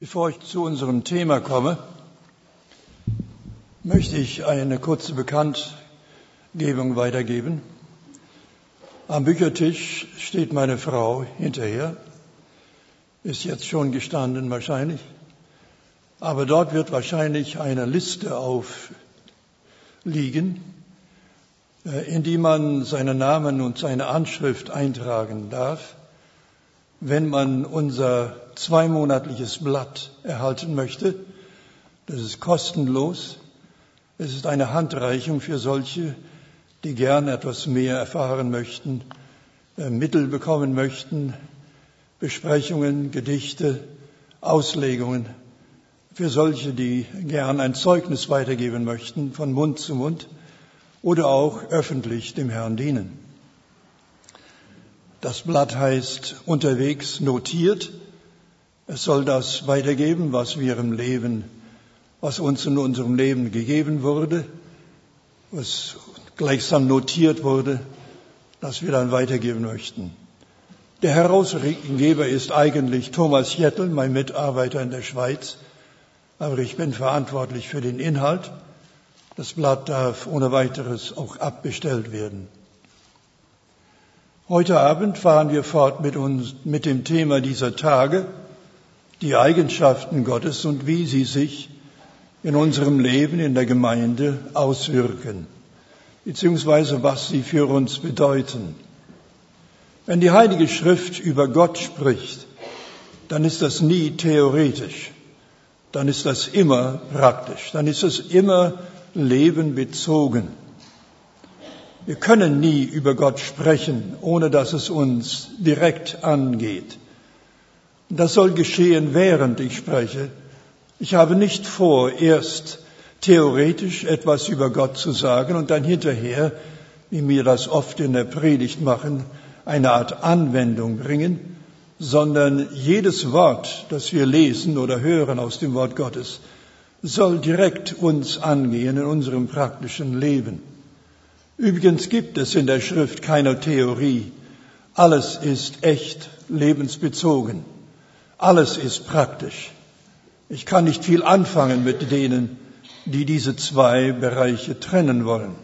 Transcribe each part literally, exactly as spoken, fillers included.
Bevor ich zu unserem Thema komme, möchte ich eine kurze Bekanntgebung weitergeben. Am Büchertisch steht meine Frau hinterher, ist jetzt schon gestanden wahrscheinlich, aber dort wird wahrscheinlich eine Liste aufliegen, in die man seinen Namen und seine Anschrift eintragen darf, wenn man unser zweimonatliches Blatt erhalten möchte. Das ist kostenlos. Es ist eine Handreichung für solche, die gern etwas mehr erfahren möchten, äh, Mittel bekommen möchten, Besprechungen, Gedichte, Auslegungen, für solche, die gern ein Zeugnis weitergeben möchten, von Mund zu Mund oder auch öffentlich dem Herrn dienen. Das Blatt heißt unterwegs notiert. Es soll das weitergeben, was wir im Leben, was uns in unserem Leben gegeben wurde, was gleichsam notiert wurde, das wir dann weitergeben möchten. Der Herausgeber ist eigentlich Thomas Jettel, mein Mitarbeiter in der Schweiz, aber ich bin verantwortlich für den Inhalt. Das Blatt darf ohne weiteres auch abbestellt werden. Heute Abend fahren wir fort mit uns, mit dem Thema dieser Tage, die Eigenschaften Gottes und wie sie sich in unserem Leben in der Gemeinde auswirken, beziehungsweise was sie für uns bedeuten. Wenn die Heilige Schrift über Gott spricht, dann ist das nie theoretisch, dann ist das immer praktisch, dann ist es immer lebenbezogen. Wir können nie über Gott sprechen, ohne dass es uns direkt angeht. Das soll geschehen, während ich spreche. Ich habe nicht vor, erst theoretisch etwas über Gott zu sagen und dann hinterher, wie wir das oft in der Predigt machen, eine Art Anwendung bringen, sondern jedes Wort, das wir lesen oder hören aus dem Wort Gottes, soll direkt uns angehen in unserem praktischen Leben. Übrigens gibt es in der Schrift keine Theorie. Alles ist echt lebensbezogen. Alles ist praktisch. Ich kann nicht viel anfangen mit denen, die diese zwei Bereiche trennen wollen.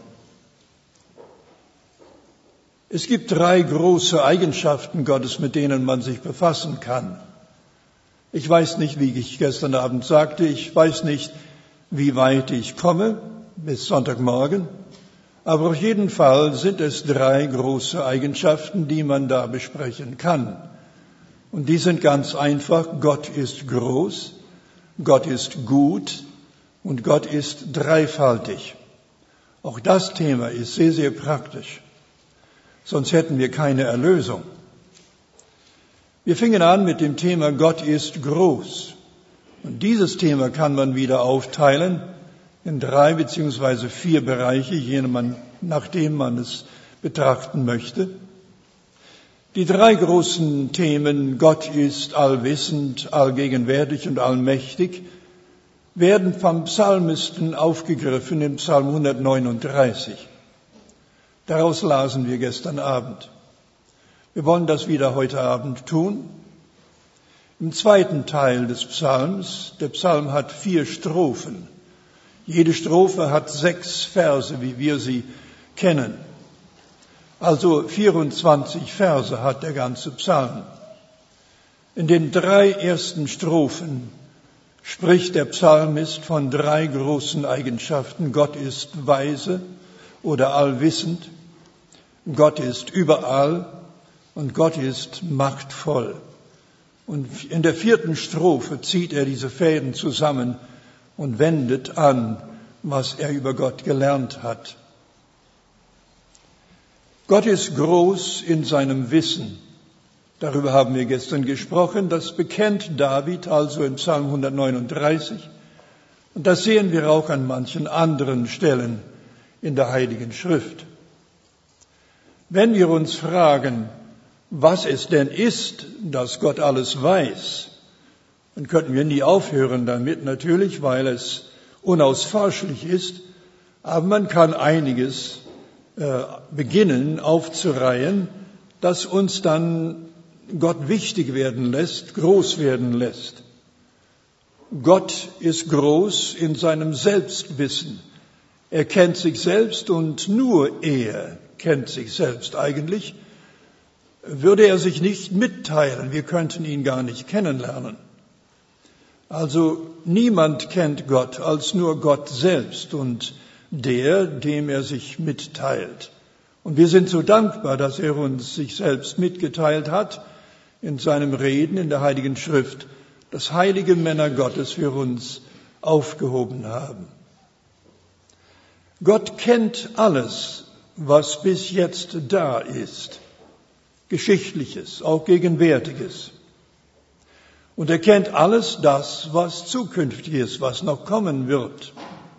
Es gibt drei große Eigenschaften Gottes, mit denen man sich befassen kann. Ich weiß nicht, wie ich gestern Abend sagte, ich weiß nicht, wie weit ich komme bis Sonntagmorgen. Aber auf jeden Fall sind es drei große Eigenschaften, die man da besprechen kann. Und die sind ganz einfach. Gott ist groß, Gott ist gut und Gott ist dreifaltig. Auch das Thema ist sehr, sehr praktisch. Sonst hätten wir keine Erlösung. Wir fingen an mit dem Thema Gott ist groß. Und dieses Thema kann man wieder aufteilen in drei beziehungsweise vier Bereiche, je nachdem man es betrachten möchte. Die drei großen Themen, Gott ist allwissend, allgegenwärtig und allmächtig, werden vom Psalmisten aufgegriffen im Psalm hundertneununddreißig. Daraus lasen wir gestern Abend. Wir wollen das wieder heute Abend tun. Im zweiten Teil des Psalms, der Psalm hat vier Strophen. Jede Strophe hat sechs Verse, wie wir sie kennen. Also vierundzwanzig Verse hat der ganze Psalm. In den drei ersten Strophen spricht der Psalmist von drei großen Eigenschaften. Gott ist weise oder allwissend, Gott ist überall und Gott ist machtvoll. Und in der vierten Strophe zieht er diese Fäden zusammen und wendet an, was er über Gott gelernt hat. Gott ist groß in seinem Wissen. Darüber haben wir gestern gesprochen. Das bekennt David also im Psalm hundertneununddreißig. Und das sehen wir auch an manchen anderen Stellen in der Heiligen Schrift. Wenn wir uns fragen, was es denn ist, dass Gott alles weiß, dann könnten wir nie aufhören damit, natürlich, weil es unausforschlich ist. Aber man kann einiges äh, beginnen aufzureihen, das uns dann Gott wichtig werden lässt, groß werden lässt. Gott ist groß in seinem Selbstwissen. Er kennt sich selbst und nur er kennt sich selbst eigentlich. Würde er sich nicht mitteilen, wir könnten ihn gar nicht kennenlernen. Also niemand kennt Gott als nur Gott selbst und der, dem er sich mitteilt. Und wir sind so dankbar, dass er uns sich selbst mitgeteilt hat in seinem Reden in der Heiligen Schrift, dass heilige Männer Gottes für uns aufgehoben haben. Gott kennt alles, was bis jetzt da ist, Geschichtliches, auch Gegenwärtiges. Und er kennt alles das, was zukünftig ist, was noch kommen wird.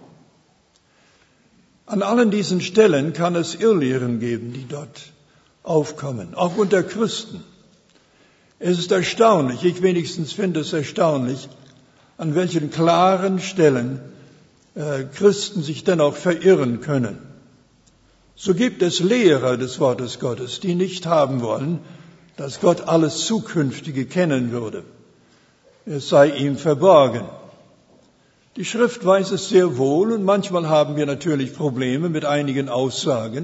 An allen diesen Stellen kann es Irrlehren geben, die dort aufkommen, auch unter Christen. Es ist erstaunlich, ich wenigstens finde es erstaunlich, an welchen klaren Stellen äh, Christen sich dennoch verirren können. So gibt es Lehrer des Wortes Gottes, die nicht haben wollen, dass Gott alles Zukünftige kennen würde. Es sei ihm verborgen. Die Schrift weiß es sehr wohl und manchmal haben wir natürlich Probleme mit einigen Aussagen.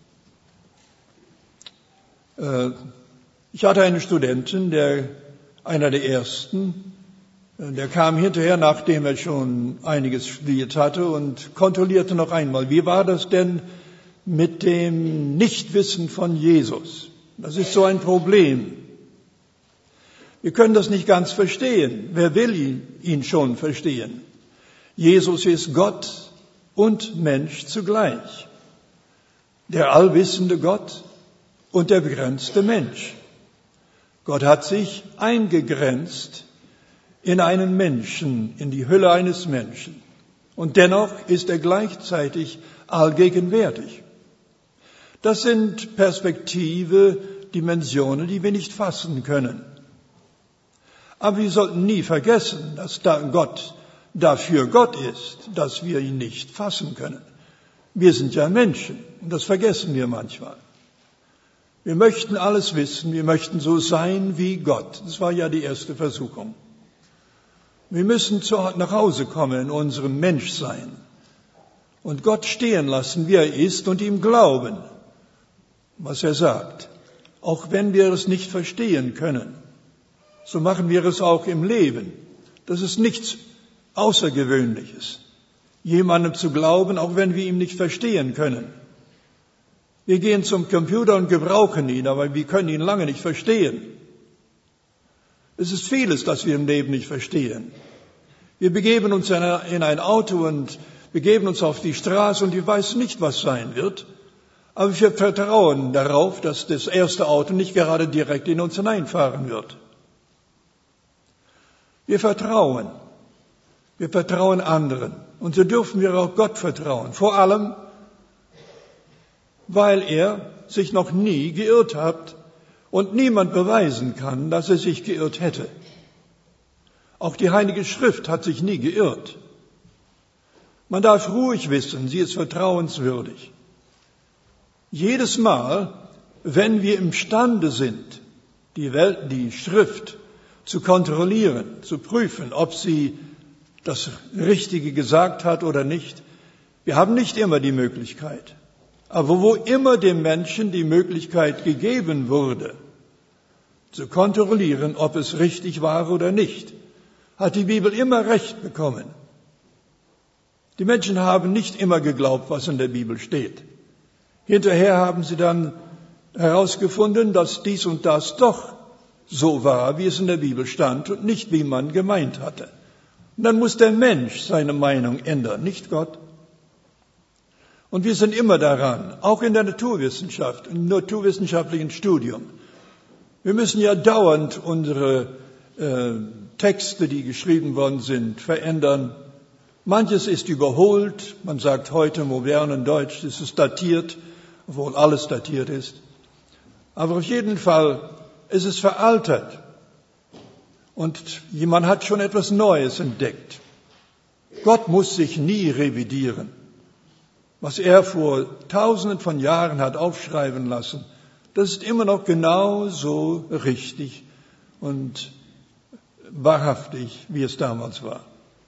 Äh, Ich hatte einen Studenten, der, einer der ersten, der kam hinterher, nachdem er schon einiges studiert hatte und kontrollierte noch einmal, wie war das denn mit dem Nichtwissen von Jesus? Das ist so ein Problem. Wir können das nicht ganz verstehen. Wer will ihn, ihn schon verstehen? Jesus ist Gott und Mensch zugleich. Der allwissende Gott und der begrenzte Mensch. Gott hat sich eingegrenzt in einen Menschen, in die Hülle eines Menschen. Und dennoch ist er gleichzeitig allgegenwärtig. Das sind Perspektive, Dimensionen, die wir nicht fassen können. Aber wir sollten nie vergessen, dass da Gott dafür Gott ist, dass wir ihn nicht fassen können. Wir sind ja Menschen und das vergessen wir manchmal. Wir möchten alles wissen, wir möchten so sein wie Gott. Das war ja die erste Versuchung. Wir müssen zu, nach Hause kommen in unserem Menschsein und Gott stehen lassen, wie er ist und ihm glauben, was er sagt. Auch wenn wir es nicht verstehen können, so machen wir es auch im Leben. Das ist nichts Außergewöhnliches, jemandem zu glauben, auch wenn wir ihn nicht verstehen können. Wir gehen zum Computer und gebrauchen ihn, aber wir können ihn lange nicht verstehen. Es ist vieles, das wir im Leben nicht verstehen. Wir begeben uns in ein Auto und begeben uns auf die Straße und wir wissen nicht, was sein wird. Aber wir vertrauen darauf, dass das erste Auto nicht gerade direkt in uns hineinfahren wird. Wir vertrauen. Wir vertrauen anderen. Und so dürfen wir auch Gott vertrauen. Vor allem, weil er sich noch nie geirrt hat und niemand beweisen kann, dass er sich geirrt hätte. Auch die Heilige Schrift hat sich nie geirrt. Man darf ruhig wissen, sie ist vertrauenswürdig. Jedes Mal, wenn wir imstande sind, die Welt, die Schrift zu kontrollieren, zu prüfen, ob sie das Richtige gesagt hat oder nicht, wir haben nicht immer die Möglichkeit. Aber wo immer dem Menschen die Möglichkeit gegeben wurde, zu kontrollieren, ob es richtig war oder nicht, hat die Bibel immer Recht bekommen. Die Menschen haben nicht immer geglaubt, was in der Bibel steht. Hinterher haben sie dann herausgefunden, dass dies und das doch so war, wie es in der Bibel stand und nicht, wie man gemeint hatte. Und dann muss der Mensch seine Meinung ändern, nicht Gott. Und wir sind immer daran, auch in der Naturwissenschaft, im naturwissenschaftlichen Studium. Wir müssen ja dauernd unsere äh, Texte, die geschrieben worden sind, verändern. Manches ist überholt. Man sagt heute im modernen Deutsch, es ist datiert, obwohl alles datiert ist. Aber auf jeden Fall ist es veraltet. Und jemand hat schon etwas Neues entdeckt. Gott muss sich nie revidieren. Was er vor Tausenden von Jahren hat aufschreiben lassen, das ist immer noch genau so richtig und wahrhaftig, wie es damals war.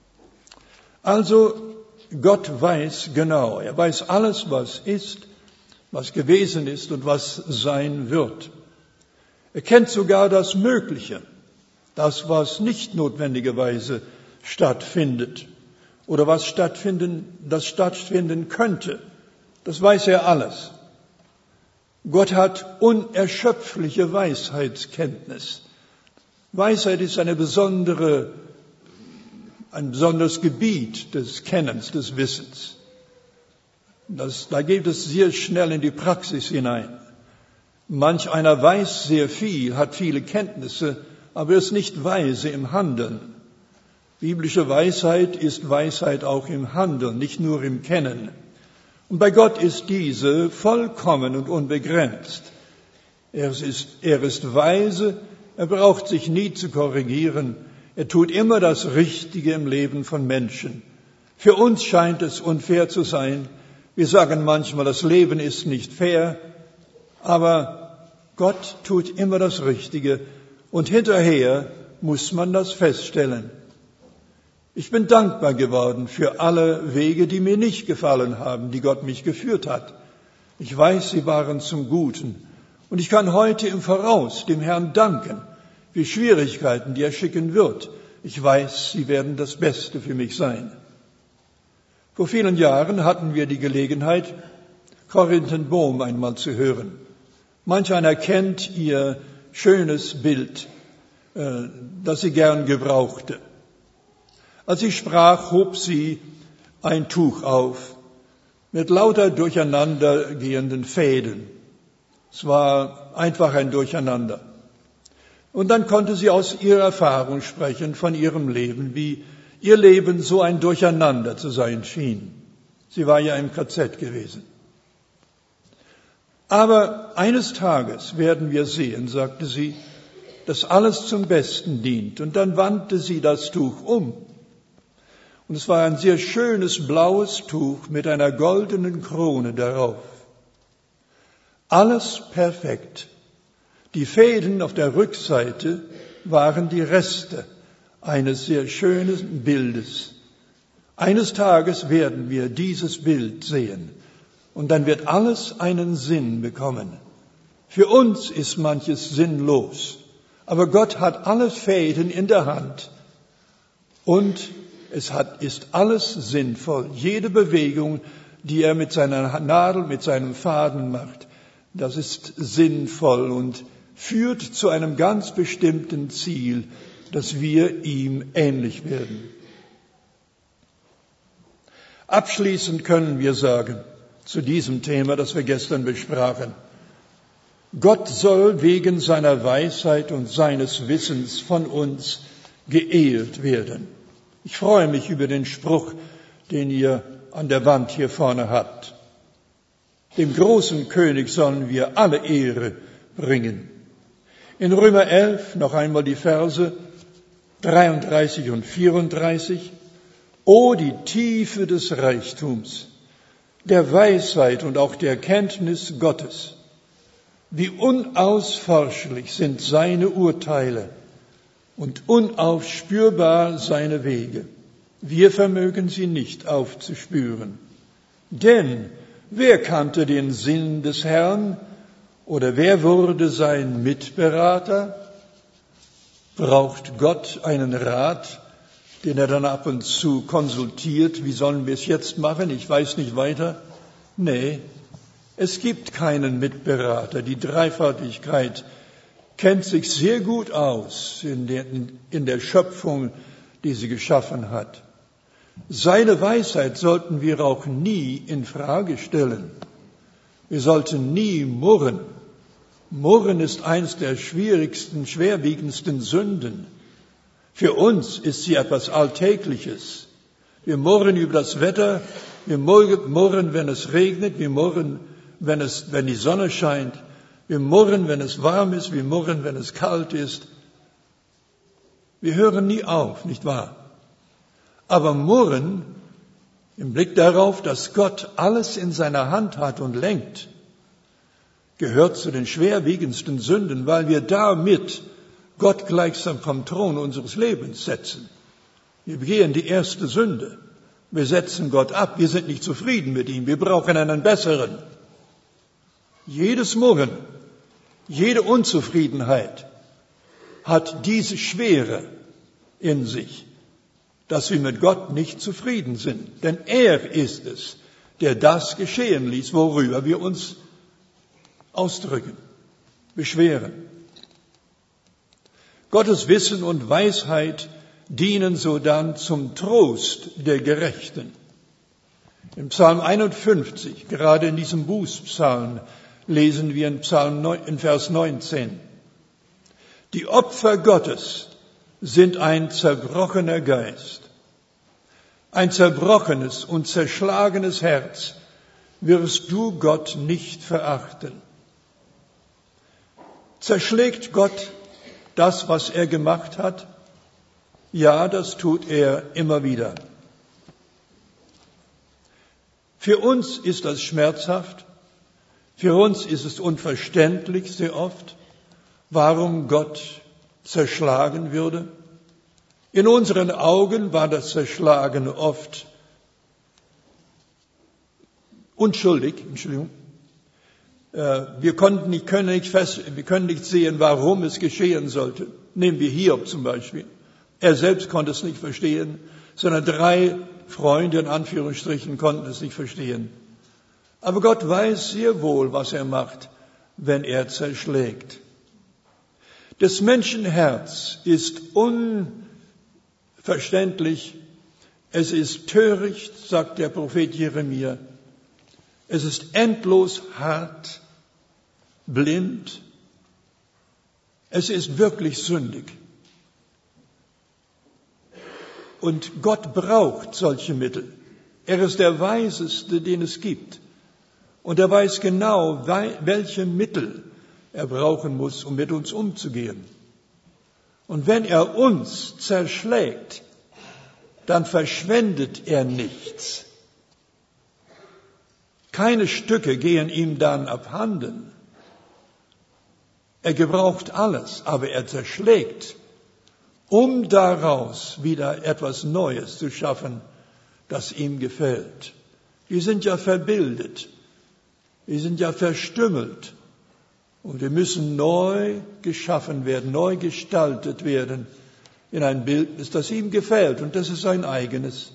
Also, Gott weiß genau, er weiß alles, was ist, was gewesen ist und was sein wird. Er kennt sogar das Mögliche, das, was nicht notwendigerweise stattfindet oder was stattfinden, das stattfinden könnte. Das weiß er alles. Gott hat unerschöpfliche Weisheitskenntnis. Weisheit ist eine besondere, ein besonderes Gebiet des Kennens, des Wissens. Das, da geht es sehr schnell in die Praxis hinein. Manch einer weiß sehr viel, hat viele Kenntnisse, aber ist nicht weise im Handeln. Biblische Weisheit ist Weisheit auch im Handeln, nicht nur im Kennen. Und bei Gott ist diese vollkommen und unbegrenzt. Er ist, er ist weise, er braucht sich nie zu korrigieren. Er tut immer das Richtige im Leben von Menschen. Für uns scheint es unfair zu sein. Wir sagen manchmal, das Leben ist nicht fair, aber Gott tut immer das Richtige und hinterher muss man das feststellen. Ich bin dankbar geworden für alle Wege, die mir nicht gefallen haben, die Gott mich geführt hat. Ich weiß, sie waren zum Guten. Und ich kann heute im Voraus dem Herrn danken für Schwierigkeiten, die er schicken wird. Ich weiß, sie werden das Beste für mich sein. Vor vielen Jahren hatten wir die Gelegenheit, Corrie ten Boom einmal zu hören. Manch einer kennt ihr schönes Bild, das sie gern gebrauchte. Als sie sprach, hob sie ein Tuch auf mit lauter durcheinandergehenden Fäden. Es war einfach ein Durcheinander. Und dann konnte sie aus ihrer Erfahrung sprechen, von ihrem Leben, wie ihr Leben so ein Durcheinander zu sein schien. Sie war ja im K Z gewesen. Aber eines Tages werden wir sehen, sagte sie, dass alles zum Besten dient. Und dann wandte sie das Tuch um. Und es war ein sehr schönes blaues Tuch mit einer goldenen Krone darauf. Alles perfekt. Die Fäden auf der Rückseite waren die Reste eines sehr schönen Bildes. Eines Tages werden wir dieses Bild sehen und dann wird alles einen Sinn bekommen. Für uns ist manches sinnlos, aber Gott hat alle Fäden in der Hand und es hat, ist alles sinnvoll. Jede Bewegung, die er mit seiner Nadel, mit seinem Faden macht, das ist sinnvoll und führt zu einem ganz bestimmten Ziel, dass wir ihm ähnlich werden. Abschließend können wir sagen, zu diesem Thema, das wir gestern besprachen, Gott soll wegen seiner Weisheit und seines Wissens von uns geehrt werden. Ich freue mich über den Spruch, den ihr an der Wand hier vorne habt. Dem großen König sollen wir alle Ehre bringen. In Römer elf noch einmal die Verse dreiunddreißig und vierunddreißig. O die Tiefe des Reichtums, der Weisheit und auch der Kenntnis Gottes. Wie unausforschlich sind seine Urteile und unaufspürbar seine Wege. Wir vermögen sie nicht aufzuspüren. Denn wer kannte den Sinn des Herrn oder wer wurde sein Mitberater? Braucht Gott einen Rat, den er dann ab und zu konsultiert? Wie sollen wir es jetzt machen? Ich weiß nicht weiter. Nee, es gibt keinen Mitberater. Die Dreifaltigkeit kennt sich sehr gut aus in der, in der Schöpfung, die sie geschaffen hat. Seine Weisheit sollten wir auch nie in Frage stellen. Wir sollten nie murren. Murren ist eins der schwierigsten, schwerwiegendsten Sünden. Für uns ist sie etwas Alltägliches. Wir murren über das Wetter, wir murren, wenn es regnet, wir murren, wenn es, wenn die Sonne scheint. Wir murren, wenn es warm ist, wir murren, wenn es kalt ist. Wir hören nie auf, nicht wahr? Aber murren im Blick darauf, dass Gott alles in seiner Hand hat und lenkt, gehört zu den schwerwiegendsten Sünden, weil wir damit Gott gleichsam vom Thron unseres Lebens setzen. Wir begehen die erste Sünde. Wir setzen Gott ab. Wir sind nicht zufrieden mit ihm. Wir brauchen einen besseren. Jedes Murren, jede Unzufriedenheit hat diese Schwere in sich, dass wir mit Gott nicht zufrieden sind. Denn er ist es, der das geschehen ließ, worüber wir uns ausdrücken, beschweren. Gottes Wissen und Weisheit dienen sodann zum Trost der Gerechten. Im Psalm einundfünfzig, gerade in diesem Bußpsalm, lesen wir in, Psalm neun, in Vers neunzehn. Die Opfer Gottes sind ein zerbrochener Geist. Ein zerbrochenes und zerschlagenes Herz wirst du Gott nicht verachten. Zerschlägt Gott das, was er gemacht hat? Ja, das tut er immer wieder. Für uns ist das schmerzhaft. Für uns ist es unverständlich sehr oft, warum Gott zerschlagen würde. In unseren Augen war das Zerschlagen oft unschuldig. Entschuldigung. Wir konnten nicht, können nicht fest, wir können nicht sehen, warum es geschehen sollte. Nehmen wir Hiob zum Beispiel. Er selbst konnte es nicht verstehen, sondern drei Freunde in Anführungsstrichen konnten es nicht verstehen. Aber Gott weiß sehr wohl, was er macht, wenn er zerschlägt. Das Menschenherz ist unverständlich, es ist töricht, sagt der Prophet Jeremia. Es ist endlos hart, blind. Es ist wirklich sündig. Und Gott braucht solche Mittel. Er ist der Weiseste, den es gibt. Und er weiß genau, welche Mittel er brauchen muss, um mit uns umzugehen. Und wenn er uns zerschlägt, dann verschwendet er nichts. Keine Stücke gehen ihm dann abhanden. Er gebraucht alles, aber er zerschlägt, um daraus wieder etwas Neues zu schaffen, das ihm gefällt. Wir sind ja verbildet, wir sind ja verstümmelt und wir müssen neu geschaffen werden, neu gestaltet werden in ein Bildnis, das ihm gefällt, und das ist sein eigenes.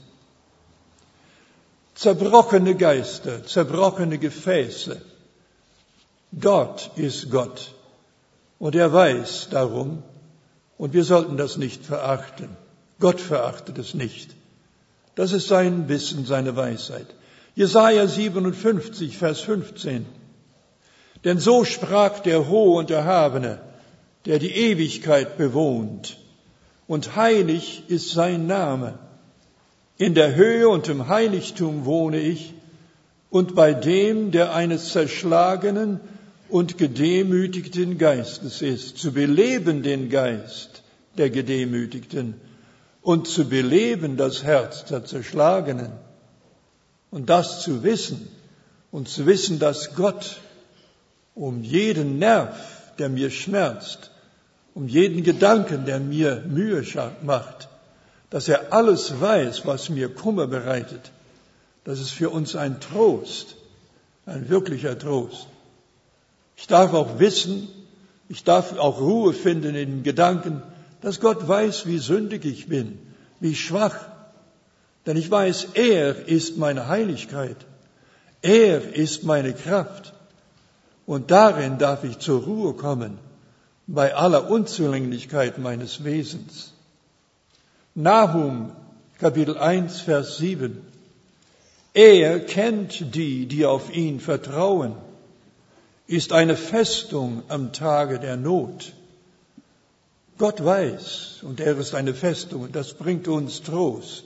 Zerbrochene Geister, zerbrochene Gefäße, dort ist Gott und er weiß darum, und wir sollten das nicht verachten. Gott verachtet es nicht. Das ist sein Wissen, seine Weisheit. Jesaja siebenundfünfzig, Vers fünfzehn. Denn so sprach der Hohe und Erhabene, der die Ewigkeit bewohnt, und heilig ist sein Name. In der Höhe und im Heiligtum wohne ich, und bei dem, der eines zerschlagenen und gedemütigten Geistes ist, zu beleben den Geist der Gedemütigten und zu beleben das Herz der Zerschlagenen. Und das zu wissen und zu wissen, dass Gott um jeden Nerv, der mir schmerzt, um jeden Gedanken, der mir Mühe macht, dass er alles weiß, was mir Kummer bereitet, das ist für uns ein Trost, ein wirklicher Trost. Ich darf auch wissen, ich darf auch Ruhe finden in den Gedanken, dass Gott weiß, wie sündig ich bin, wie schwach. Denn ich weiß, er ist meine Heiligkeit. Er ist meine Kraft. Und darin darf ich zur Ruhe kommen, bei aller Unzulänglichkeit meines Wesens. Nahum, Kapitel eins, Vers sieben. Er kennt die, die auf ihn vertrauen, ist eine Festung am Tage der Not. Gott weiß, und er ist eine Festung, und das bringt uns Trost.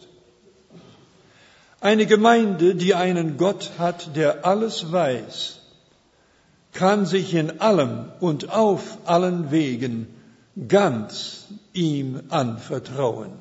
Eine Gemeinde, die einen Gott hat, der alles weiß, kann sich in allem und auf allen Wegen ganz ihm anvertrauen.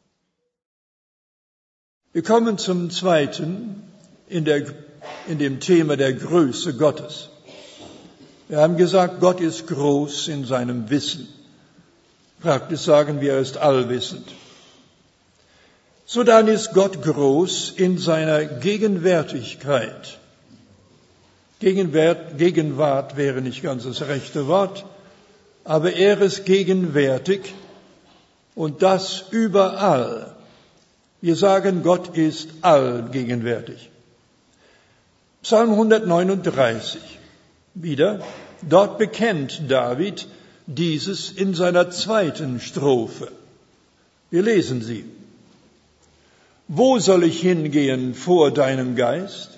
Wir kommen zum zweiten in, der, in dem Thema der Größe Gottes. Wir haben gesagt, Gott ist groß in seinem Wissen. Praktisch sagen wir, er ist allwissend. So dann ist Gott groß in seiner Gegenwärtigkeit. Gegenwart, Gegenwart wäre nicht ganz das rechte Wort, aber er ist gegenwärtig und das überall. Wir sagen, Gott ist allgegenwärtig. Psalm hundertneununddreißig. Wieder, dort bekennt David dieses in seiner zweiten Strophe. Wir lesen sie. Wo soll ich hingehen vor deinem Geist?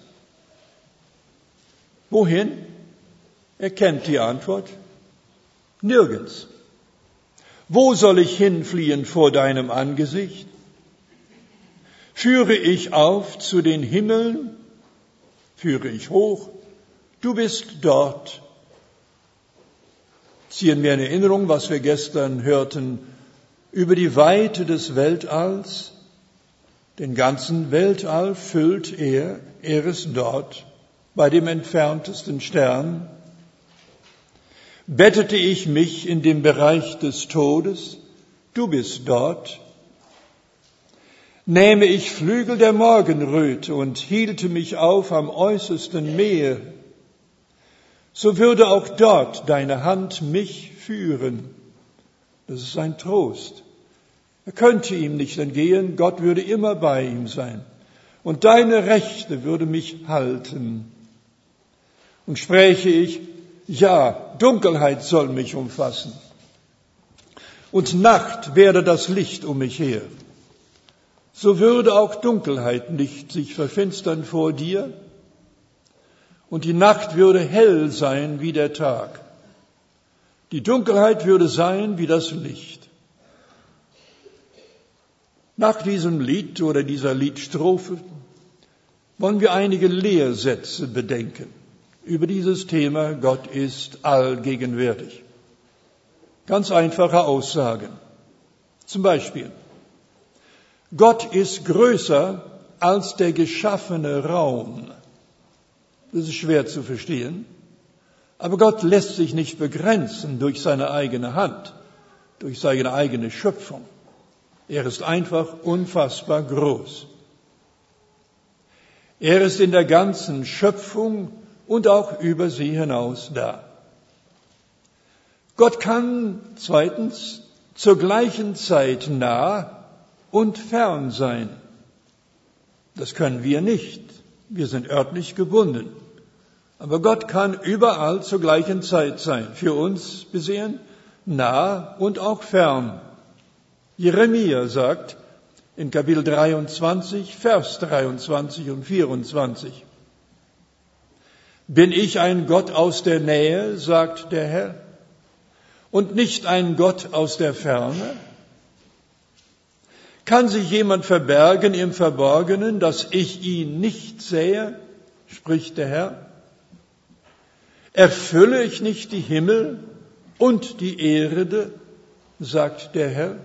Wohin? Er kennt die Antwort. Nirgends. Wo soll ich hinfliehen vor deinem Angesicht? Führe ich auf zu den Himmeln? Führe ich hoch? Du bist dort. Ziehen wir in Erinnerung, was wir gestern hörten über die Weite des Weltalls. Den ganzen Weltall füllt er, er ist dort, bei dem entferntesten Stern. Bettete ich mich in dem Bereich des Todes, du bist dort. Nähme ich Flügel der Morgenröte und hielte mich auf am äußersten Meer, so würde auch dort deine Hand mich führen. Das ist ein Trost. Er könnte ihm nicht entgehen, Gott würde immer bei ihm sein. Und deine Rechte würde mich halten. Und spräche ich, ja, Dunkelheit soll mich umfassen. Und Nacht werde das Licht um mich her. So würde auch Dunkelheit nicht sich verfinstern vor dir. Und die Nacht würde hell sein wie der Tag. Die Dunkelheit würde sein wie das Licht. Nach diesem Lied oder dieser Liedstrophe wollen wir einige Lehrsätze bedenken über dieses Thema, Gott ist allgegenwärtig. Ganz einfache Aussagen. Zum Beispiel, Gott ist größer als der geschaffene Raum. Das ist schwer zu verstehen, aber Gott lässt sich nicht begrenzen durch seine eigene Hand, durch seine eigene Schöpfung. Er ist einfach unfassbar groß. Er ist in der ganzen Schöpfung und auch über sie hinaus da. Gott kann zweitens zur gleichen Zeit nah und fern sein. Das können wir nicht. Wir sind örtlich gebunden. Aber Gott kann überall zur gleichen Zeit sein. Für uns besehen nah und auch fern. Jeremia sagt in Kapitel dreiundzwanzig, Vers dreiundzwanzig und vierundzwanzig. Bin ich ein Gott aus der Nähe, sagt der Herr, und nicht ein Gott aus der Ferne? Kann sich jemand verbergen im Verborgenen, dass ich ihn nicht sehe, spricht der Herr? Erfülle ich nicht die Himmel und die Erde, sagt der Herr?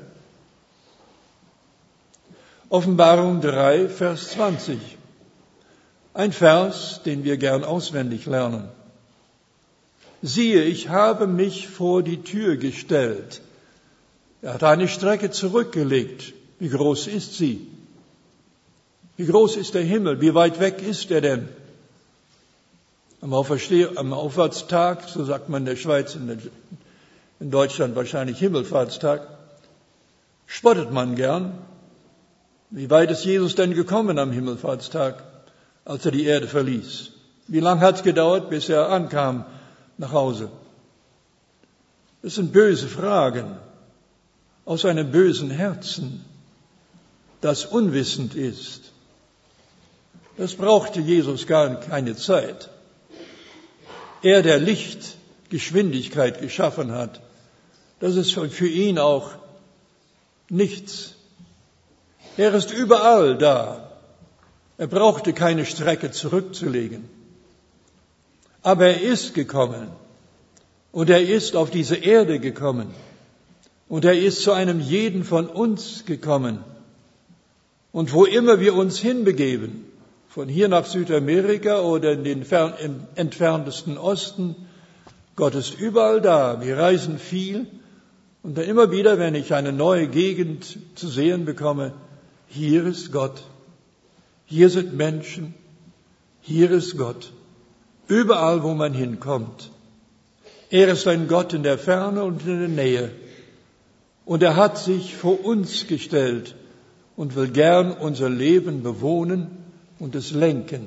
Offenbarung drei, Vers zwanzig. Ein Vers, den wir gern auswendig lernen. Siehe, ich habe mich vor die Tür gestellt. Er hat eine Strecke zurückgelegt. Wie groß ist sie? Wie groß ist der Himmel? Wie weit weg ist er denn? Am, Aufersteh- am Auffahrtstag, so sagt man in der Schweiz, in, der, in Deutschland wahrscheinlich Himmelfahrtstag, spottet man gern. Wie weit ist Jesus denn gekommen am Himmelfahrtstag, als er die Erde verließ? Wie lange hat es gedauert, bis er ankam nach Hause? Das sind böse Fragen aus einem bösen Herzen, das unwissend ist. Das brauchte Jesus gar keine Zeit. Er, der Lichtgeschwindigkeit geschaffen hat, das ist für ihn auch nichts. Er ist überall da. Er brauchte keine Strecke zurückzulegen. Aber er ist gekommen. Und er ist auf diese Erde gekommen. Und er ist zu einem jeden von uns gekommen. Und wo immer wir uns hinbegeben, von hier nach Südamerika oder in den fern, im entferntesten Osten, Gott ist überall da. Wir reisen viel Und dann immer wieder, wenn ich eine neue Gegend zu sehen bekomme, hier ist Gott, hier sind Menschen, hier ist Gott, überall, wo man hinkommt. Er ist ein Gott in der Ferne und in der Nähe. Und er hat sich vor uns gestellt und will gern unser Leben bewohnen und es lenken.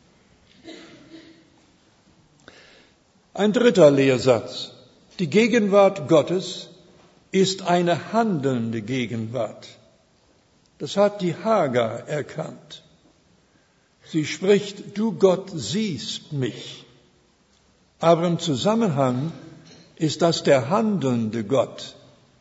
Ein dritter Lehrsatz. Die Gegenwart Gottes ist eine handelnde Gegenwart. Das hat die Hagar erkannt. Sie spricht, du Gott siehst mich. Aber im Zusammenhang ist das der handelnde Gott.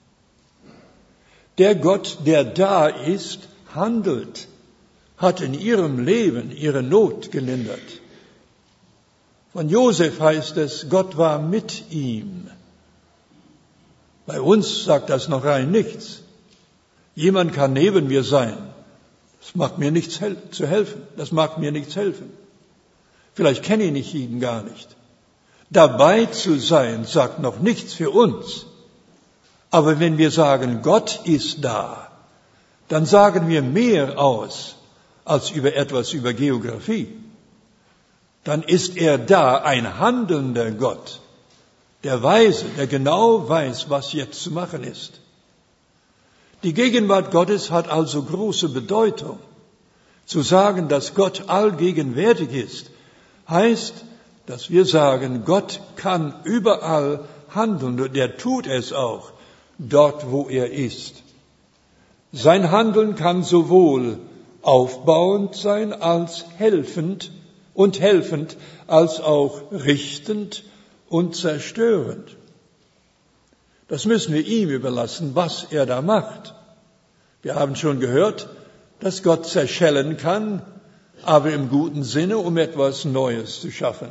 Der Gott, der da ist, handelt, hat in ihrem Leben ihre Not gelindert. Von Josef heißt es, Gott war mit ihm. Bei uns sagt das noch rein nichts. Jemand kann neben mir sein. Das mag mir nichts hel- zu helfen. Das mag mir nichts helfen. Vielleicht kenne ich ihn gar nicht. Dabei zu sein, sagt noch nichts für uns. Aber wenn wir sagen, Gott ist da, dann sagen wir mehr aus als über etwas über Geografie. Dann ist er da, ein handelnder Gott, der Weise, der genau weiß, was jetzt zu machen ist. Die Gegenwart Gottes hat also große Bedeutung. Zu sagen, dass Gott allgegenwärtig ist, heißt, dass wir sagen, Gott kann überall handeln und er tut es auch, dort wo er ist. Sein Handeln kann sowohl aufbauend sein als helfend und helfend, als auch richtend und zerstörend. Das müssen wir ihm überlassen, was er da macht. Wir haben schon gehört, dass Gott zerschellen kann, aber im guten Sinne, um etwas Neues zu schaffen.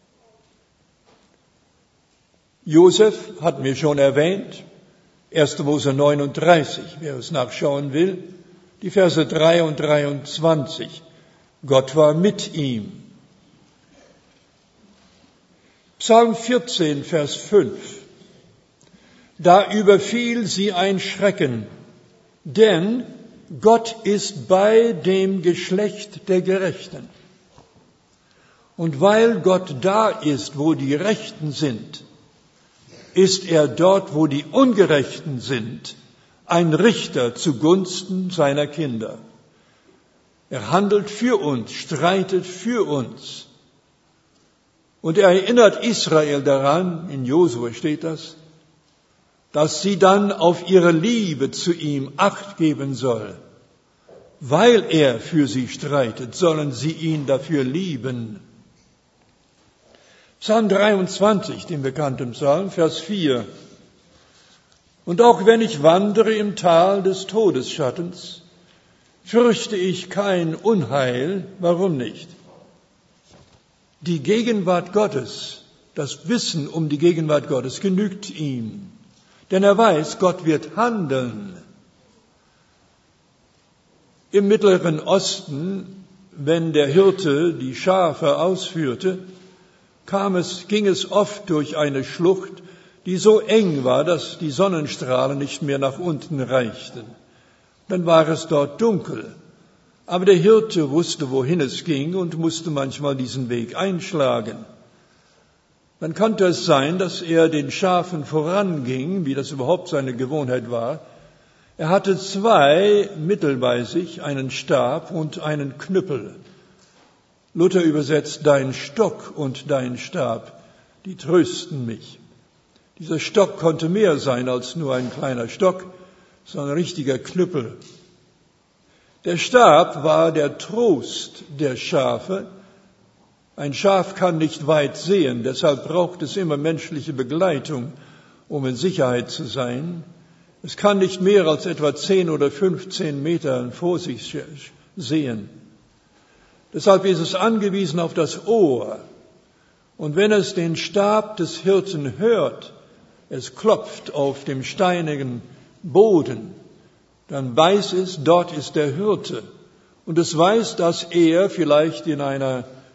Josef hat mir schon erwähnt, erster Mose neununddreißig, wer es nachschauen will, die Verse drei und dreiundzwanzig. Gott war mit ihm. Psalm vierzehn, Vers fünf. Da überfiel sie ein Schrecken, denn Gott ist bei dem Geschlecht der Gerechten. Und weil Gott da ist, wo die Rechten sind, ist er dort, wo die Ungerechten sind, ein Richter zugunsten seiner Kinder. Er handelt für uns, streitet für uns. Und er erinnert Israel daran, in Josua steht das, dass sie dann auf ihre Liebe zu ihm Acht geben soll. Weil er für sie streitet, sollen sie ihn dafür lieben. Psalm dreiundzwanzig, dem bekannten Psalm, Vers vier. Und auch wenn ich wandere im Tal des Todesschattens, fürchte ich kein Unheil. Warum nicht? Die Gegenwart Gottes, das Wissen um die Gegenwart Gottes genügt ihm. Denn er weiß, Gott wird handeln. Im Mittleren Osten, wenn der Hirte die Schafe ausführte, kam es, ging es oft durch eine Schlucht, die so eng war, dass die Sonnenstrahlen nicht mehr nach unten reichten. Dann war es dort dunkel. Aber der Hirte wusste, wohin es ging und musste manchmal diesen Weg einschlagen. Dann konnte es sein, dass er den Schafen voranging, wie das überhaupt seine Gewohnheit war. Er hatte zwei Mittel bei sich, einen Stab und einen Knüppel. Luther übersetzt, dein Stock und dein Stab, die trösten mich. Dieser Stock konnte mehr sein als nur ein kleiner Stock, sondern ein richtiger Knüppel. Der Stab war der Trost der Schafe. Ein Schaf kann nicht weit sehen, deshalb braucht es immer menschliche Begleitung, um in Sicherheit zu sein. Es kann nicht mehr als etwa zehn oder fünfzehn Meter vor sich sehen. Deshalb ist es angewiesen auf das Ohr. Und wenn es den Stab des Hirten hört, es klopft auf dem steinigen Boden, dann weiß es, dort ist der Hirte. Und es weiß, dass er vielleicht in einer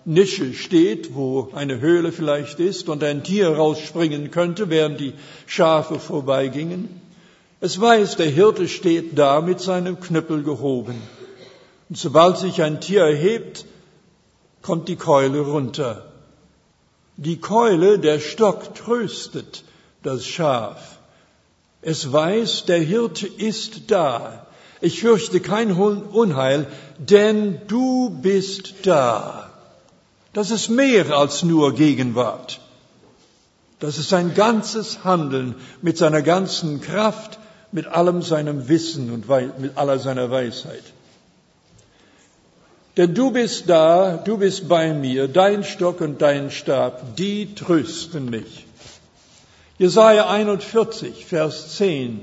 Nische steht, wo eine Höhle vielleicht ist und ein Tier rausspringen könnte, während die Schafe vorbeigingen. Es weiß, der Hirte steht da mit seinem Knüppel gehoben. Und sobald sich ein Tier erhebt, kommt die Keule runter. Die Keule, der Stock, tröstet das Schaf. Es weiß, der Hirte ist da. Ich fürchte kein Unheil, denn du bist da. Das ist mehr als nur Gegenwart. Das ist sein ganzes Handeln mit seiner ganzen Kraft, mit allem seinem Wissen und mit aller seiner Weisheit. Denn du bist da, du bist bei mir, dein Stock und dein Stab, die trösten mich. Jesaja einundvierzig, Vers zehn.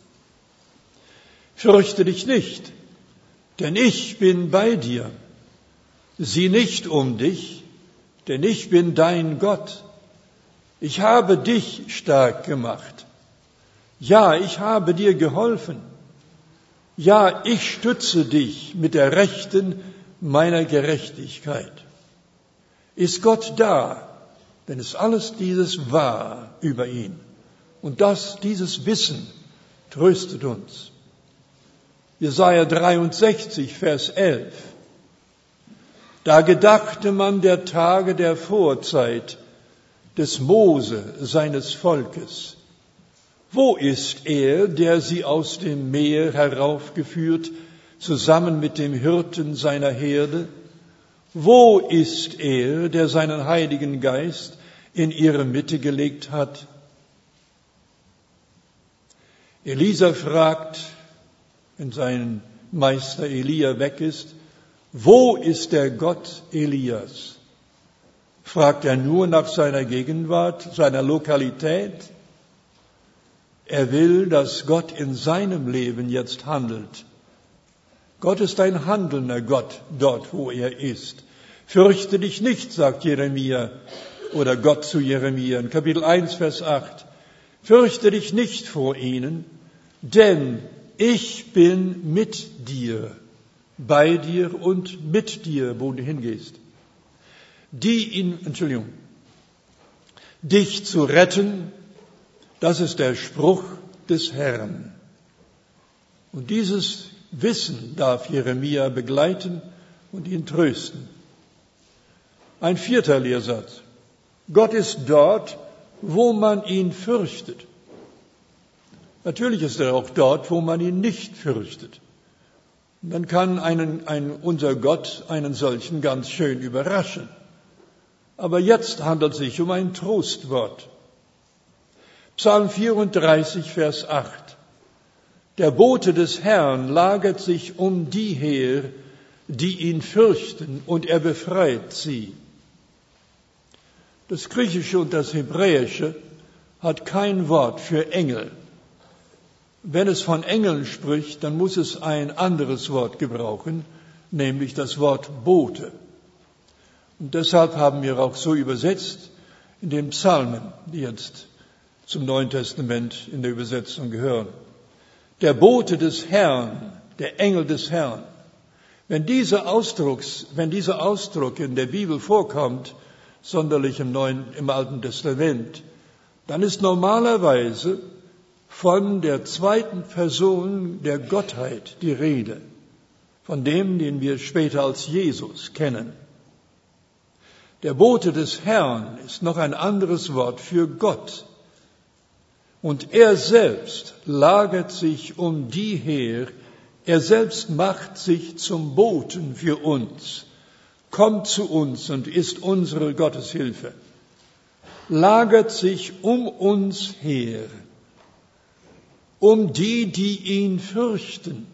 Fürchte dich nicht, denn ich bin bei dir. Sieh nicht um dich, denn ich bin dein Gott. Ich habe dich stark gemacht. Ja, ich habe dir geholfen. Ja, ich stütze dich mit der Rechten meiner Gerechtigkeit. Ist Gott da, denn es alles dieses wahr über ihn. Und das, dieses Wissen tröstet uns. Jesaja dreiundsechzig, Vers elf. Da gedachte man der Tage der Vorzeit des Mose, seines Volkes. Wo ist er, der sie aus dem Meer heraufgeführt, zusammen mit dem Hirten seiner Herde? Wo ist er, der seinen Heiligen Geist in ihre Mitte gelegt hat? Elisa fragt, wenn sein Meister Elia weg ist, wo ist der Gott Elias? Fragt er nur nach seiner Gegenwart, seiner Lokalität? Er will, dass Gott in seinem Leben jetzt handelt. Gott ist ein handelnder Gott dort, wo er ist. Fürchte dich nicht, sagt Jeremia, oder Gott zu Jeremia in Kapitel eins, Vers acht. Fürchte dich nicht vor ihnen, denn ich bin mit dir, bei dir und mit dir, wo du hingehst. Die ihn, Entschuldigung, dich zu retten, das ist der Spruch des Herrn. Und dieses Wissen darf Jeremia begleiten und ihn trösten. Ein vierter Lehrsatz. Gott ist dort, wo man ihn fürchtet. Natürlich ist er auch dort, wo man ihn nicht fürchtet. Und dann kann einen, ein, unser Gott einen solchen ganz schön überraschen. Aber jetzt handelt es sich um ein Trostwort. Psalm vierunddreißig, Vers acht. Der Bote des Herrn lagert sich um die her, die ihn fürchten, und er befreit sie. Das Griechische und das Hebräische hat kein Wort für Engel. Wenn es von Engeln spricht, dann muss es ein anderes Wort gebrauchen, nämlich das Wort Bote. Und deshalb haben wir auch so übersetzt in den Psalmen, die jetzt zum Neuen Testament in der Übersetzung gehören. Der Bote des Herrn, der Engel des Herrn. Wenn dieser Ausdruck, wenn dieser Ausdruck in der Bibel vorkommt, sonderlich im Neuen, im Alten Testament, dann ist normalerweise von der zweiten Person der Gottheit die Rede, von dem, den wir später als Jesus kennen. Der Bote des Herrn ist noch ein anderes Wort für Gott. Und er selbst lagert sich um die her, er selbst macht sich zum Boten für uns, kommt zu uns und ist unsere Gotteshilfe, lagert sich um uns her, um die, die ihn fürchten.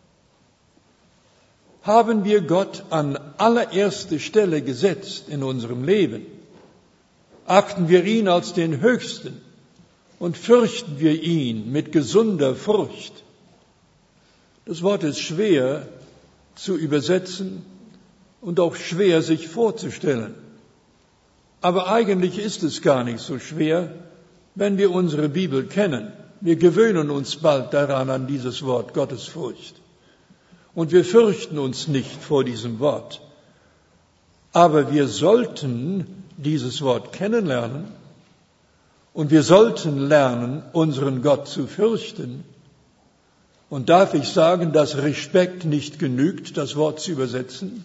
Haben wir Gott an allererste Stelle gesetzt in unserem Leben? Achten wir ihn als den Höchsten und fürchten wir ihn mit gesunder Furcht? Das Wort ist schwer zu übersetzen und auch schwer sich vorzustellen. Aber eigentlich ist es gar nicht so schwer, wenn wir unsere Bibel kennen. Wir gewöhnen uns bald daran an dieses Wort Gottesfurcht. Und wir fürchten uns nicht vor diesem Wort. Aber wir sollten dieses Wort kennenlernen und wir sollten lernen, unseren Gott zu fürchten. Und darf ich sagen, dass Respekt nicht genügt, das Wort zu übersetzen?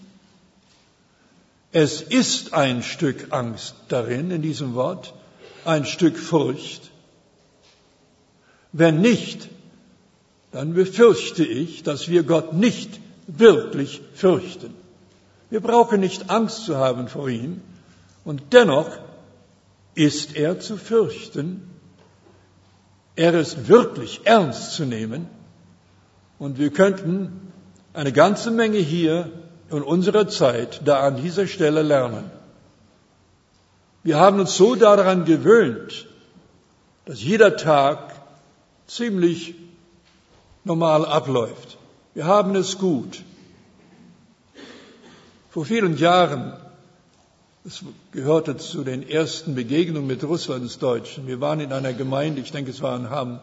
Es ist ein Stück Angst darin, in diesem Wort, ein Stück Furcht. Wenn nicht, dann befürchte ich, dass wir Gott nicht wirklich fürchten. Wir brauchen nicht Angst zu haben vor ihm, und dennoch ist er zu fürchten. Er ist wirklich ernst zu nehmen, und wir könnten eine ganze Menge hier in unserer Zeit da an dieser Stelle lernen. Wir haben uns so daran gewöhnt, dass jeder Tag ziemlich normal abläuft. Wir haben es gut. Vor vielen Jahren, es gehörte zu den ersten Begegnungen mit Russlandsdeutschen, wir waren in einer Gemeinde, ich denke es war in Hamm,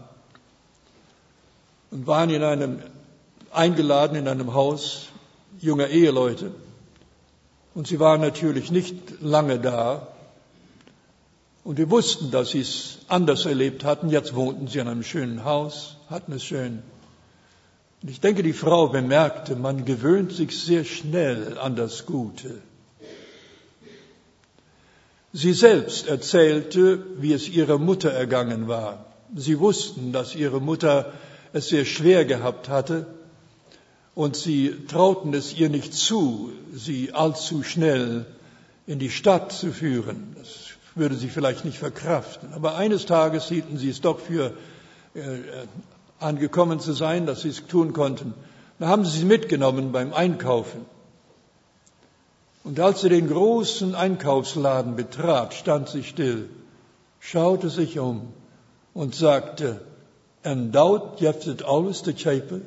und waren in einem, eingeladen in einem Haus junger Eheleute. Und sie waren natürlich nicht lange da. Und wir wussten, dass sie es anders erlebt hatten. Jetzt wohnten sie in einem schönen Haus, hatten es schön. Und ich denke, die Frau bemerkte, man gewöhnt sich sehr schnell an das Gute. Sie selbst erzählte, wie es ihrer Mutter ergangen war. Sie wussten, dass ihre Mutter es sehr schwer gehabt hatte, und sie trauten es ihr nicht zu, sie allzu schnell in die Stadt zu führen. Das würde sie vielleicht nicht verkraften. Aber eines Tages hielten sie es doch für äh, angekommen zu sein, dass sie es tun konnten. Da haben sie sie mitgenommen beim Einkaufen. Und als sie den großen Einkaufsladen betrat, stand sie still, schaute sich um und sagte, "And thou hast it alles to chapel?"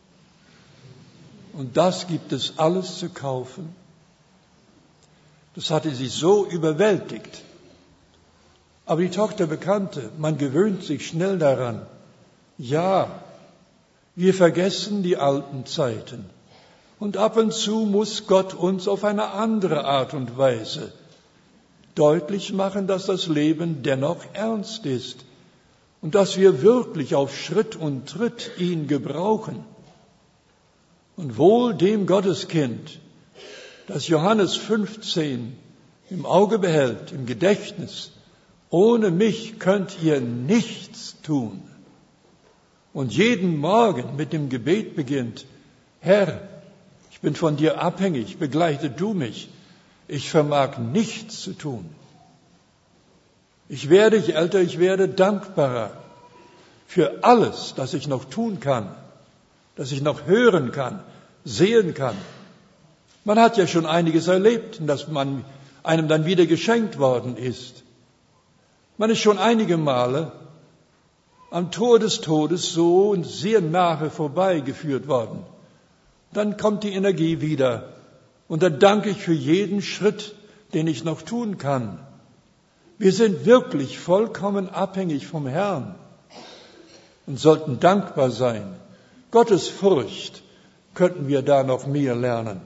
Und das gibt es alles zu kaufen. Das hatte sie so überwältigt. Aber die Tochter bekannte, man gewöhnt sich schnell daran. Ja, wir vergessen die alten Zeiten. Und ab und zu muss Gott uns auf eine andere Art und Weise deutlich machen, dass das Leben dennoch ernst ist und dass wir wirklich auf Schritt und Tritt ihn gebrauchen. Und wohl dem Gotteskind, das Johannes fünfzehn im Auge behält, im Gedächtnis, ohne mich könnt ihr nichts tun. Und jeden Morgen mit dem Gebet beginnt, Herr, ich bin von dir abhängig, begleite du mich. Ich vermag nichts zu tun. Ich werde, je älter ich werde, dankbarer für alles, das ich noch tun kann, das ich noch hören kann, sehen kann. Man hat ja schon einiges erlebt, das man einem dann wieder geschenkt worden ist. Man ist schon einige Male am Tor des Todes so und sehr nahe vorbeigeführt worden. Dann kommt die Energie wieder und dann danke ich für jeden Schritt, den ich noch tun kann. Wir sind wirklich vollkommen abhängig vom Herrn und sollten dankbar sein. Gottes Furcht könnten wir da noch mehr lernen.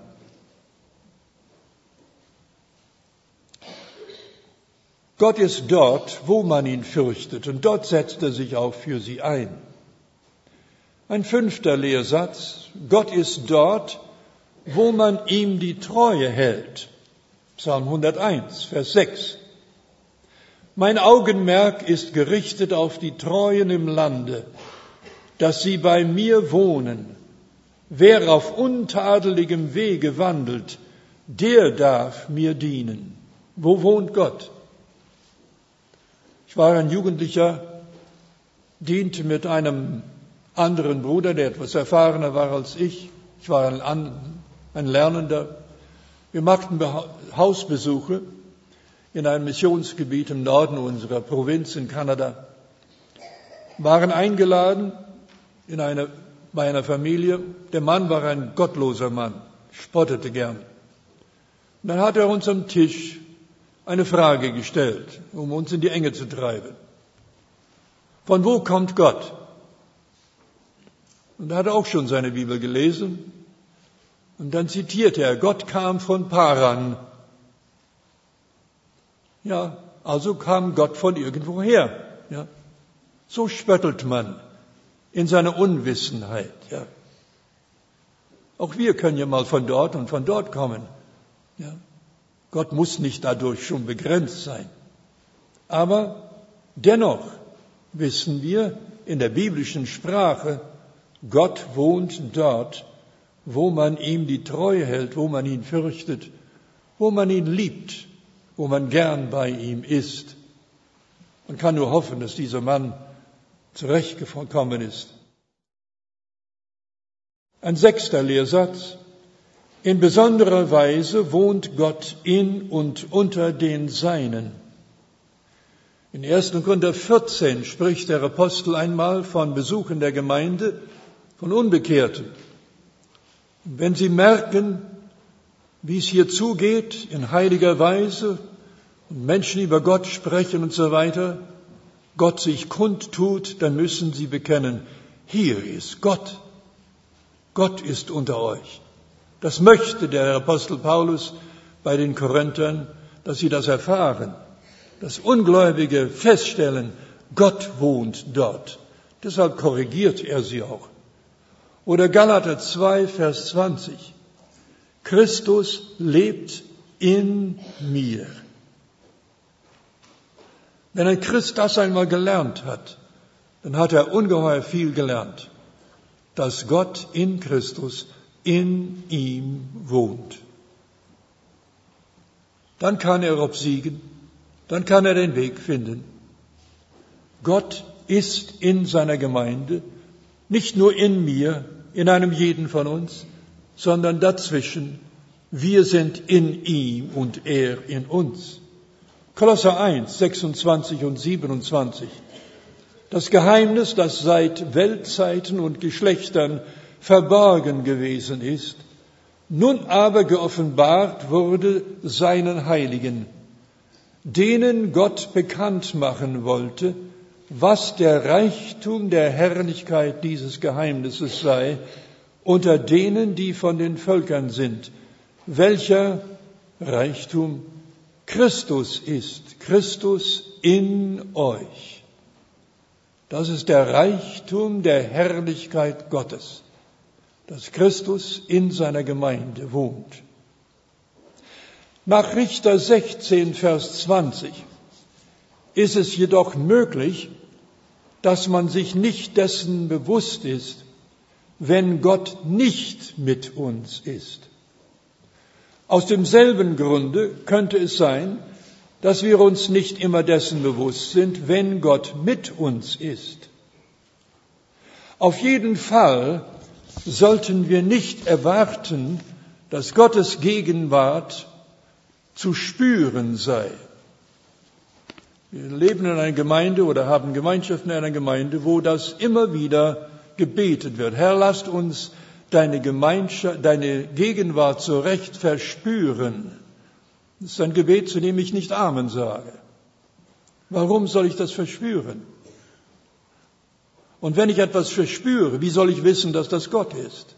Gott ist dort, wo man ihn fürchtet, und dort setzt er sich auch für sie ein. Ein fünfter Lehrsatz, Gott ist dort, wo man ihm die Treue hält. Psalm hunderteins, Vers sechs. Mein Augenmerk ist gerichtet auf die Treuen im Lande, dass sie bei mir wohnen. Wer auf untadeligem Wege wandelt, der darf mir dienen. Wo wohnt Gott? Ich war ein Jugendlicher, diente mit einem anderen Bruder, der etwas erfahrener war als ich. Ich war ein, ein Lernender. Wir machten Hausbesuche in einem Missionsgebiet im Norden unserer Provinz in Kanada, waren eingeladen in eine, bei einer Familie. Der Mann war ein gottloser Mann, spottete gern. Und dann hat er uns am Tisch eine Frage gestellt, um uns in die Enge zu treiben. Von wo kommt Gott? Und er hat auch schon seine Bibel gelesen. Und dann zitierte er, Gott kam von Paran. Ja, also kam Gott von irgendwoher. Ja. So spöttelt man in seiner Unwissenheit. Ja. Auch wir können ja mal von dort und von dort kommen. Ja. Gott muss nicht dadurch schon begrenzt sein. Aber dennoch wissen wir in der biblischen Sprache, Gott wohnt dort, wo man ihm die Treue hält, wo man ihn fürchtet, wo man ihn liebt, wo man gern bei ihm ist. Man kann nur hoffen, dass dieser Mann zurechtgekommen ist. Ein sechster Lehrsatz. In besonderer Weise wohnt Gott in und unter den Seinen. In ersten Korinther vierzehn spricht der Apostel einmal von Besuchen der Gemeinde von Unbekehrten. Und wenn sie merken, wie es hier zugeht, in heiliger Weise, und Menschen über Gott sprechen und so weiter, Gott sich kundtut, dann müssen sie bekennen, hier ist Gott. Gott ist unter euch. Das möchte der Apostel Paulus bei den Korinthern, dass sie das erfahren. Das Ungläubige feststellen, Gott wohnt dort. Deshalb korrigiert er sie auch. Oder Galater zwei, Vers zwanzig. Christus lebt in mir. Wenn ein Christ das einmal gelernt hat, dann hat er ungeheuer viel gelernt, dass Gott in Christus in ihm wohnt. Dann kann er obsiegen, dann kann er den Weg finden. Gott ist in seiner Gemeinde, nicht nur in mir, in einem jeden von uns, sondern dazwischen. Wir sind in ihm und er in uns. Kolosser eins, sechsundzwanzig und siebenundzwanzig. Das Geheimnis, das seit Weltzeiten und Geschlechtern verborgen gewesen ist, nun aber geoffenbart wurde seinen Heiligen, denen Gott bekannt machen wollte, was der Reichtum der Herrlichkeit dieses Geheimnisses sei, unter denen, die von den Völkern sind, welcher Reichtum Christus ist, Christus in euch. Das ist der Reichtum der Herrlichkeit Gottes, dass Christus in seiner Gemeinde wohnt. Nach Richter sechzehn, Vers zwanzig ist es jedoch möglich, dass man sich nicht dessen bewusst ist, wenn Gott nicht mit uns ist. Aus demselben Grunde könnte es sein, dass wir uns nicht immer dessen bewusst sind, wenn Gott mit uns ist. Auf jeden Fall sollten wir nicht erwarten, dass Gottes Gegenwart zu spüren sei. Wir leben in einer Gemeinde oder haben Gemeinschaften in einer Gemeinde, wo das immer wieder gebetet wird. Herr, lasst uns deine Gemeinschaft, deine Gegenwart so recht verspüren. Das ist ein Gebet, zu dem ich nicht Amen sage. Warum soll ich das verspüren? Und wenn ich etwas verspüre, wie soll ich wissen, dass das Gott ist?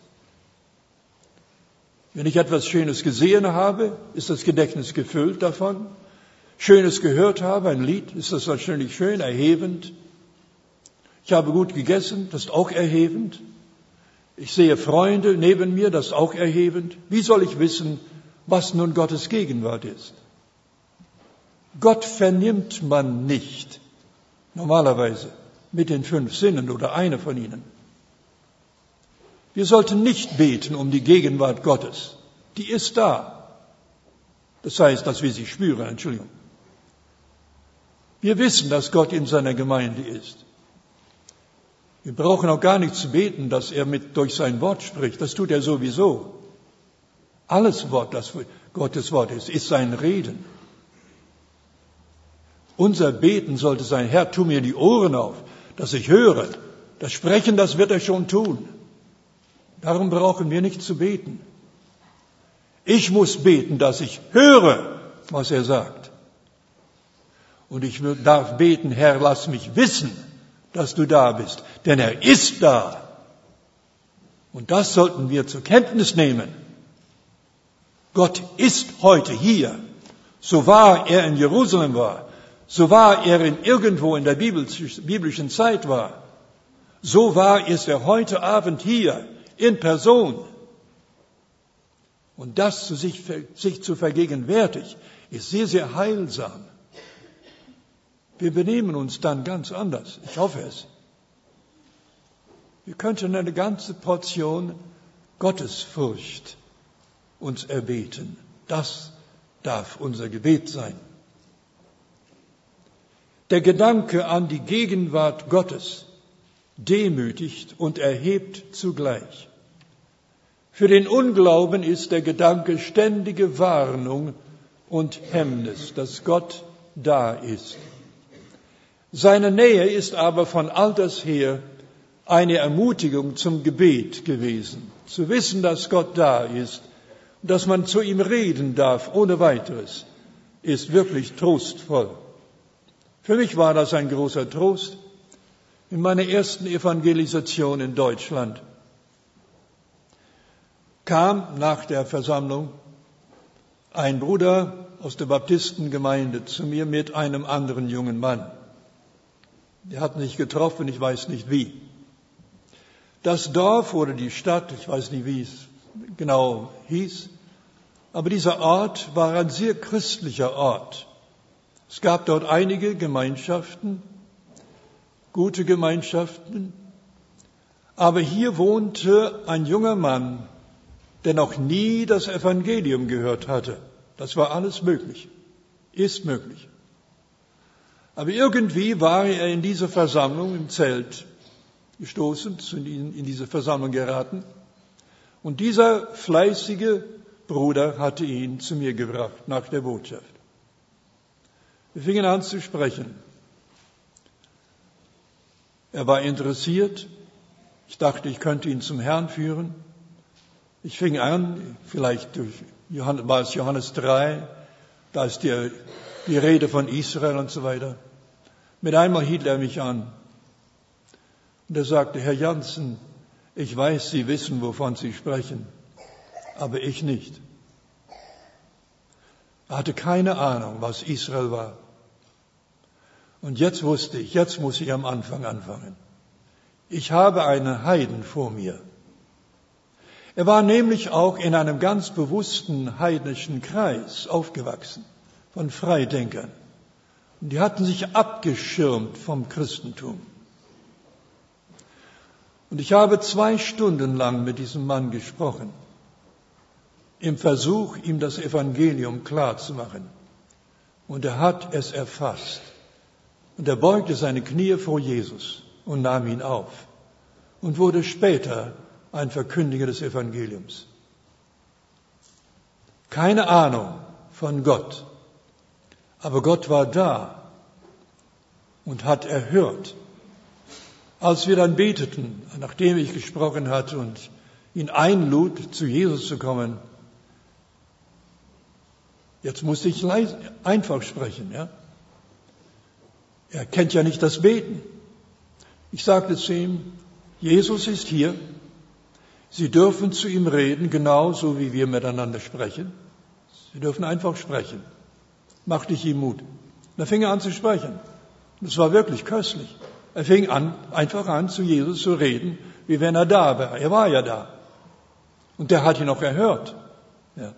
Wenn ich etwas Schönes gesehen habe, ist das Gedächtnis gefüllt davon. Schönes gehört habe, ein Lied, ist das natürlich schön, erhebend. Ich habe gut gegessen, das ist auch erhebend. Ich sehe Freunde neben mir, das ist auch erhebend. Wie soll ich wissen, was nun Gottes Gegenwart ist? Gott vernimmt man nicht, normalerweise, mit den fünf Sinnen oder einer von ihnen. Wir sollten nicht beten um die Gegenwart Gottes. Die ist da. Das heißt, dass wir sie spüren, Entschuldigung. Wir wissen, dass Gott in seiner Gemeinde ist. Wir brauchen auch gar nicht zu beten, dass er mit durch sein Wort spricht. Das tut er sowieso. Alles Wort, das Gottes Wort ist, ist sein Reden. Unser Beten sollte sein, Herr, tu mir die Ohren auf, dass ich höre. Das Sprechen, das wird er schon tun. Darum brauchen wir nicht zu beten. Ich muss beten, dass ich höre, was er sagt. Und ich darf beten, Herr, lass mich wissen, dass du da bist, denn er ist da. Und das sollten wir zur Kenntnis nehmen. Gott ist heute hier So wahr er in Jerusalem war, so wahr er in irgendwo in der biblischen Zeit war, so wahr ist er heute Abend hier in Person. Und das zu sich, sich zu vergegenwärtigen, ist sehr, sehr heilsam. Wir benehmen uns dann ganz anders. Ich hoffe es. Wir könnten eine ganze Portion Gottesfurcht uns erbeten. Das darf unser Gebet sein. Der Gedanke an die Gegenwart Gottes demütigt und erhebt zugleich. Für den Unglauben ist der Gedanke ständige Warnung und Hemmnis, dass Gott da ist. Seine Nähe ist aber von alters her eine Ermutigung zum Gebet gewesen. Zu wissen, dass Gott da ist, dass man zu ihm reden darf ohne weiteres, ist wirklich trostvoll. Für mich war das ein großer Trost in meiner ersten Evangelisation in Deutschland. Kam nach der Versammlung ein Bruder aus der Baptistengemeinde zu mir mit einem anderen jungen Mann. Er hat mich getroffen, ich weiß nicht wie. Das Dorf oder die Stadt, ich weiß nicht, wie es genau hieß, aber dieser Ort war ein sehr christlicher Ort. Es gab dort einige Gemeinschaften, gute Gemeinschaften, aber hier wohnte ein junger Mann, der noch nie das Evangelium gehört hatte. Das war alles möglich, ist möglich. Aber irgendwie war er in diese Versammlung im Zelt gestoßen, in diese Versammlung geraten. Und dieser fleißige Bruder hatte ihn zu mir gebracht nach der Botschaft. Wir fingen an zu sprechen. Er war interessiert. Ich dachte, ich könnte ihn zum Herrn führen. Ich fing an, vielleicht durch Johannes, war es Johannes drei, da ist die, die Rede von Israel und so weiter. Mit einmal hielt er mich an. Und er sagte, Herr Jansen, ich weiß, Sie wissen, wovon Sie sprechen, aber ich nicht. Er hatte keine Ahnung, was Israel war. Und jetzt wusste ich, jetzt muss ich am Anfang anfangen. Ich habe einen Heiden vor mir. Er war nämlich auch in einem ganz bewussten heidnischen Kreis aufgewachsen, von Freidenkern. Und die hatten sich abgeschirmt vom Christentum. Und ich habe zwei Stunden lang mit diesem Mann gesprochen, im Versuch, ihm das Evangelium klarzumachen. Und er hat es erfasst. Und er beugte seine Knie vor Jesus und nahm ihn auf und wurde später ein Verkündiger des Evangeliums. Keine Ahnung von Gott, aber Gott war da und hat erhört. Als wir dann beteten, nachdem ich gesprochen hatte und ihn einlud, zu Jesus zu kommen, jetzt musste ich leise, einfach sprechen, ja. Er kennt ja nicht das Beten. Ich sagte zu ihm, Jesus ist hier. Sie dürfen zu ihm reden, genauso wie wir miteinander sprechen. Sie dürfen einfach sprechen. Machte ich ihm Mut. Da fing er an zu sprechen. Das war wirklich köstlich. Er fing an, einfach an, zu Jesus zu reden, wie wenn er da wäre. Er war ja da. Und der hat ihn auch erhört. Ja.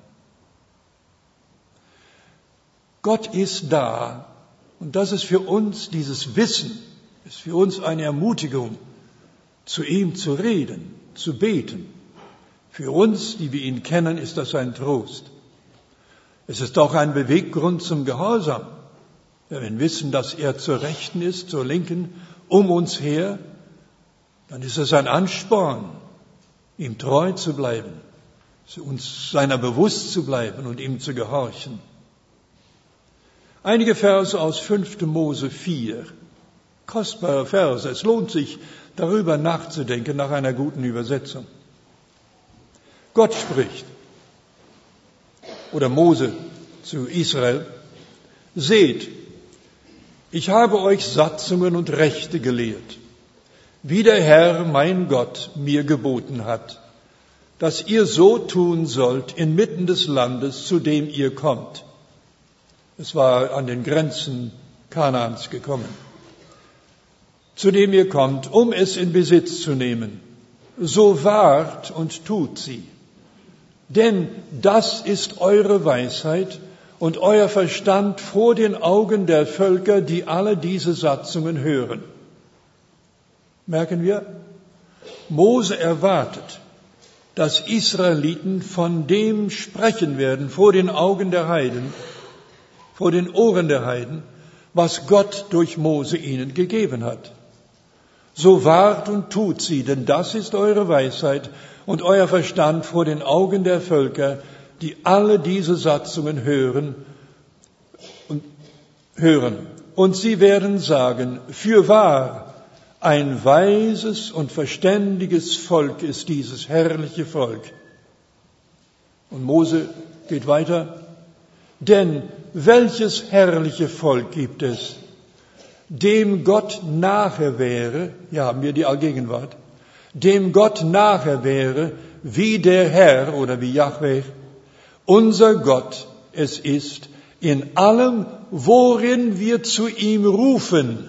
Gott ist da. Und das ist für uns, dieses Wissen, ist für uns eine Ermutigung, zu ihm zu reden, zu beten. Für uns, die wir ihn kennen, ist das ein Trost. Es ist auch ein Beweggrund zum Gehorsam. Wenn wir wissen, dass er zur Rechten ist, zur Linken, um uns her, dann ist es ein Ansporn, ihm treu zu bleiben, uns seiner bewusst zu bleiben und ihm zu gehorchen. Einige Verse aus fünfter Mose vier, kostbare Verse. Es lohnt sich, darüber nachzudenken nach einer guten Übersetzung. Gott spricht, oder Mose zu Israel, seht, ich habe euch Satzungen und Rechte gelehrt, wie der Herr, mein Gott, mir geboten hat, dass ihr so tun sollt inmitten des Landes, zu dem ihr kommt. Es war an den Grenzen Kanaans gekommen, zu dem ihr kommt, um es in Besitz zu nehmen. So wahrt und tut sie. Denn das ist eure Weisheit und euer Verstand vor den Augen der Völker, die alle diese Satzungen hören. Merken wir? Mose erwartet, dass Israeliten von dem sprechen werden vor den Augen der Heiden, vor den Ohren der Heiden, was Gott durch Mose ihnen gegeben hat. So wahrt und tut sie, denn das ist eure Weisheit und euer Verstand vor den Augen der Völker, die alle diese Satzungen hören und hören. Und sie werden sagen, fürwahr, ein weises und verständiges Volk ist dieses herrliche Volk. Und Mose geht weiter, denn welches herrliche Volk gibt es, dem Gott nahe wäre, hier haben wir die Allgegenwart, dem Gott nahe wäre, wie der Herr oder wie Jahwe, unser Gott es ist, in allem, worin wir zu ihm rufen.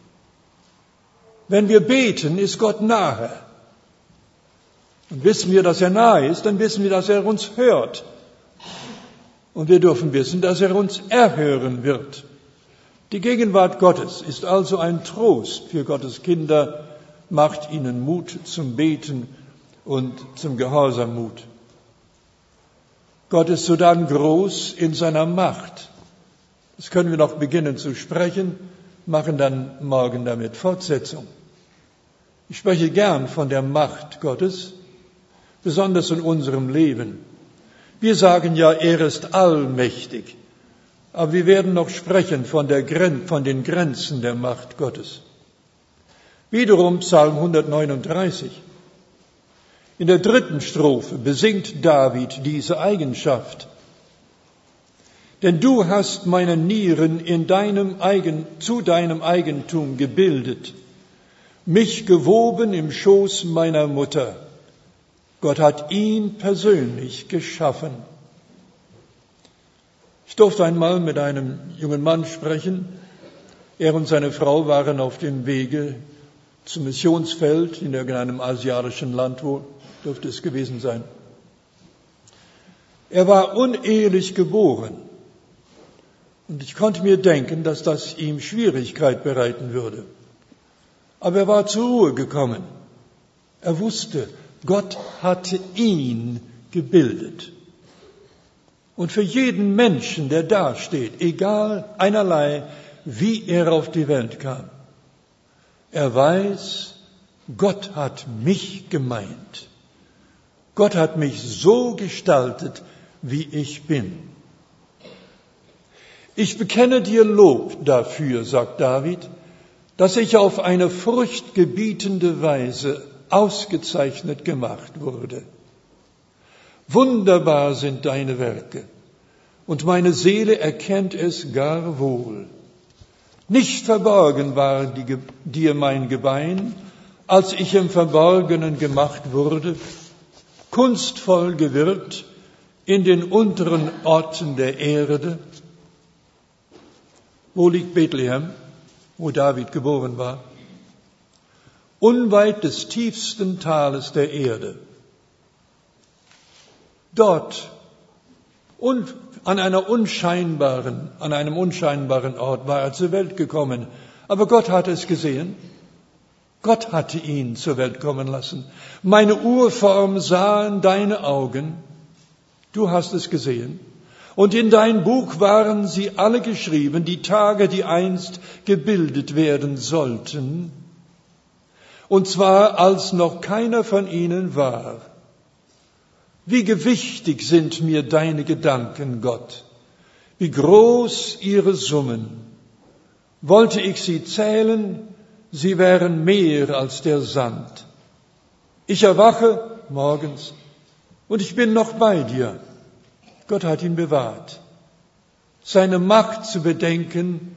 Wenn wir beten, ist Gott nahe. Und wissen wir, dass er nahe ist, dann wissen wir, dass er uns hört. Und wir dürfen wissen, dass er uns erhören wird. Die Gegenwart Gottes ist also ein Trost für Gottes Kinder, macht ihnen Mut zum Beten und zum Gehorsam Mut. Gott ist sodann groß in seiner Macht. Das können wir noch beginnen zu sprechen, machen dann morgen damit Fortsetzung. Ich spreche gern von der Macht Gottes, besonders in unserem Leben. Wir sagen ja, er ist allmächtig. Aber wir werden noch sprechen von, der Gren- von den Grenzen der Macht Gottes. Wiederum Psalm hundertneununddreißig. In der dritten Strophe besingt David diese Eigenschaft. Denn du hast meine Nieren in deinem Eigen, zu deinem Eigentum gebildet, mich gewoben im Schoß meiner Mutter. Gott hat ihn persönlich geschaffen. Ich durfte einmal mit einem jungen Mann sprechen. Er und seine Frau waren auf dem Wege zum Missionsfeld in irgendeinem asiatischen Land, wo dürfte es gewesen sein. Er war unehelich geboren. Und ich konnte mir denken, dass das ihm Schwierigkeit bereiten würde. Aber er war zur Ruhe gekommen. Er wusste, Gott hatte ihn gebildet. Und für jeden Menschen, der da steht, egal einerlei, wie er auf die Welt kam, er weiß, Gott hat mich gemeint. Gott hat mich so gestaltet, wie ich bin. Ich bekenne dir Lob dafür, sagt David, dass ich auf eine furchtgebietende Weise ausgezeichnet gemacht wurde. Wunderbar sind deine Werke, und meine Seele erkennt es gar wohl. Nicht verborgen war die, dir mein Gebein, als ich im Verborgenen gemacht wurde, kunstvoll gewirkt in den unteren Orten der Erde. Wo liegt Bethlehem, wo David geboren war? Unweit des tiefsten Tales der Erde. Dort, und an einer unscheinbaren, an einem unscheinbaren Ort war er zur Welt gekommen. Aber Gott hatte es gesehen. Gott hatte ihn zur Welt kommen lassen. Meine Urform sahen deine Augen. Du hast es gesehen. Und in dein Buch waren sie alle geschrieben, die Tage, die einst gebildet werden sollten. Und zwar, als noch keiner von ihnen war. Wie gewichtig sind mir deine Gedanken, Gott. Wie groß ihre Summen. Wollte ich sie zählen, sie wären mehr als der Sand. Ich erwache morgens und ich bin noch bei dir. Gott hat ihn bewahrt. Seine Macht zu bedenken,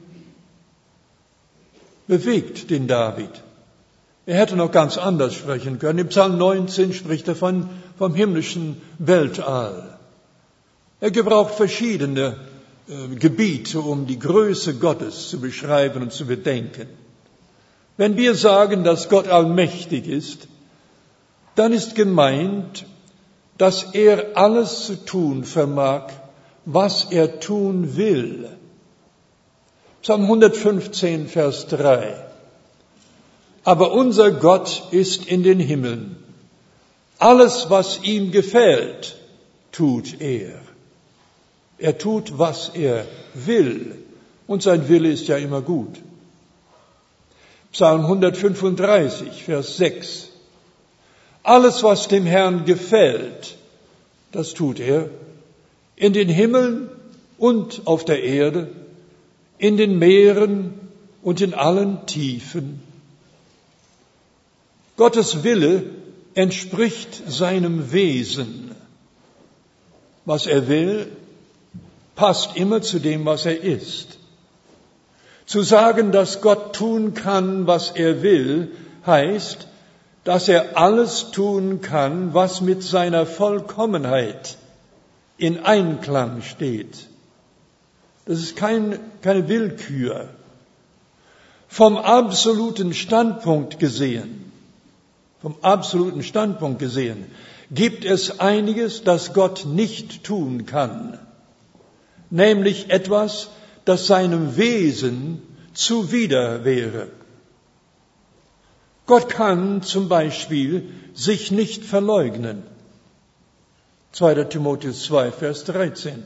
bewegt den David. Er hätte noch ganz anders sprechen können. Im Psalm neunzehn spricht er von, vom himmlischen Weltall. Er gebraucht verschiedene äh, Gebiete, um die Größe Gottes zu beschreiben und zu bedenken. Wenn wir sagen, dass Gott allmächtig ist, dann ist gemeint, dass er alles zu tun vermag, was er tun will. Psalm hundertfünfzehn, Vers drei. Aber unser Gott ist in den Himmeln. Alles, was ihm gefällt, tut er. Er tut, was er will. Und sein Wille ist ja immer gut. Psalm hundertfünfunddreißig, Vers sechs. Alles, was dem Herrn gefällt, das tut er. In den Himmeln und auf der Erde, in den Meeren und in allen Tiefen. Gottes Wille entspricht seinem Wesen. Was er will, passt immer zu dem, was er ist. Zu sagen, dass Gott tun kann, was er will, heißt, dass er alles tun kann, was mit seiner Vollkommenheit in Einklang steht. Das ist kein, keine Willkür. Vom absoluten Standpunkt gesehen, vom absoluten Standpunkt gesehen, gibt es einiges, das Gott nicht tun kann. Nämlich etwas, das seinem Wesen zuwider wäre. Gott kann zum Beispiel sich nicht verleugnen. zweiter Timotheus zwei, Vers dreizehn.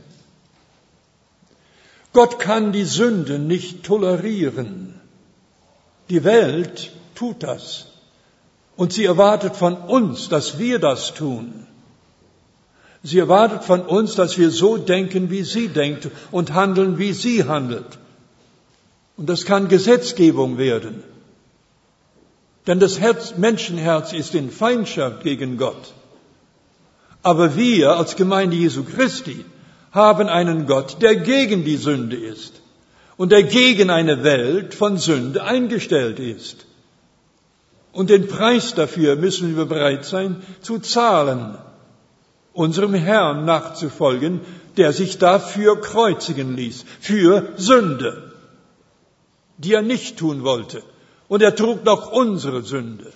Gott kann die Sünde nicht tolerieren. Die Welt tut das. Und sie erwartet von uns, dass wir das tun. Sie erwartet von uns, dass wir so denken, wie sie denkt und handeln, wie sie handelt. Und das kann Gesetzgebung werden. Denn das Herz, Menschenherz ist in Feindschaft gegen Gott. Aber wir als Gemeinde Jesu Christi haben einen Gott, der gegen die Sünde ist und der gegen eine Welt von Sünde eingestellt ist. Und den Preis dafür müssen wir bereit sein zu zahlen, unserem Herrn nachzufolgen, der sich dafür kreuzigen ließ, für Sünde, die er nicht tun wollte. Und er trug noch unsere Sünde.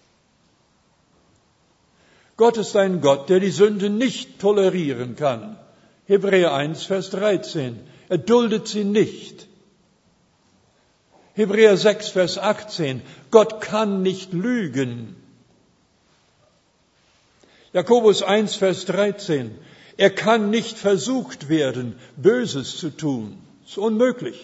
Gott ist ein Gott, der die Sünde nicht tolerieren kann. Hebräer eins, Vers dreizehn. Er duldet sie nicht. Hebräer sechs, Vers achtzehn. Gott kann nicht lügen. Jakobus eins, Vers dreizehn. Er kann nicht versucht werden, Böses zu tun. Das ist unmöglich.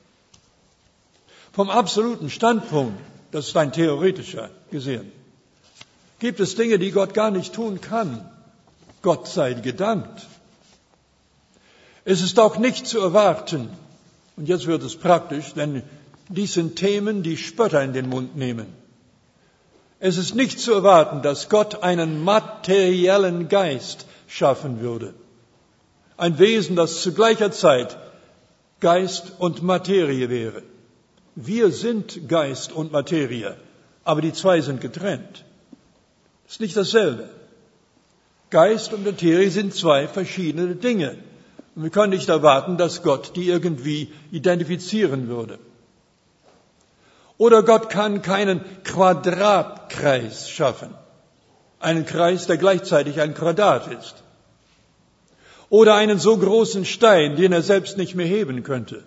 Vom absoluten Standpunkt, das ist ein theoretischer gesehen, gibt es Dinge, die Gott gar nicht tun kann. Gott sei gedankt. Es ist auch nicht zu erwarten, und jetzt wird es praktisch, denn dies sind Themen, die Spötter in den Mund nehmen. Es ist nicht zu erwarten, dass Gott einen materiellen Geist schaffen würde. Ein Wesen, das zu gleicher Zeit Geist und Materie wäre. Wir sind Geist und Materie, aber die zwei sind getrennt. Das ist nicht dasselbe. Geist und Materie sind zwei verschiedene Dinge. Und wir können nicht erwarten, dass Gott die irgendwie identifizieren würde. Oder Gott kann keinen Quadratkreis schaffen. Einen Kreis, der gleichzeitig ein Quadrat ist. Oder einen so großen Stein, den er selbst nicht mehr heben könnte.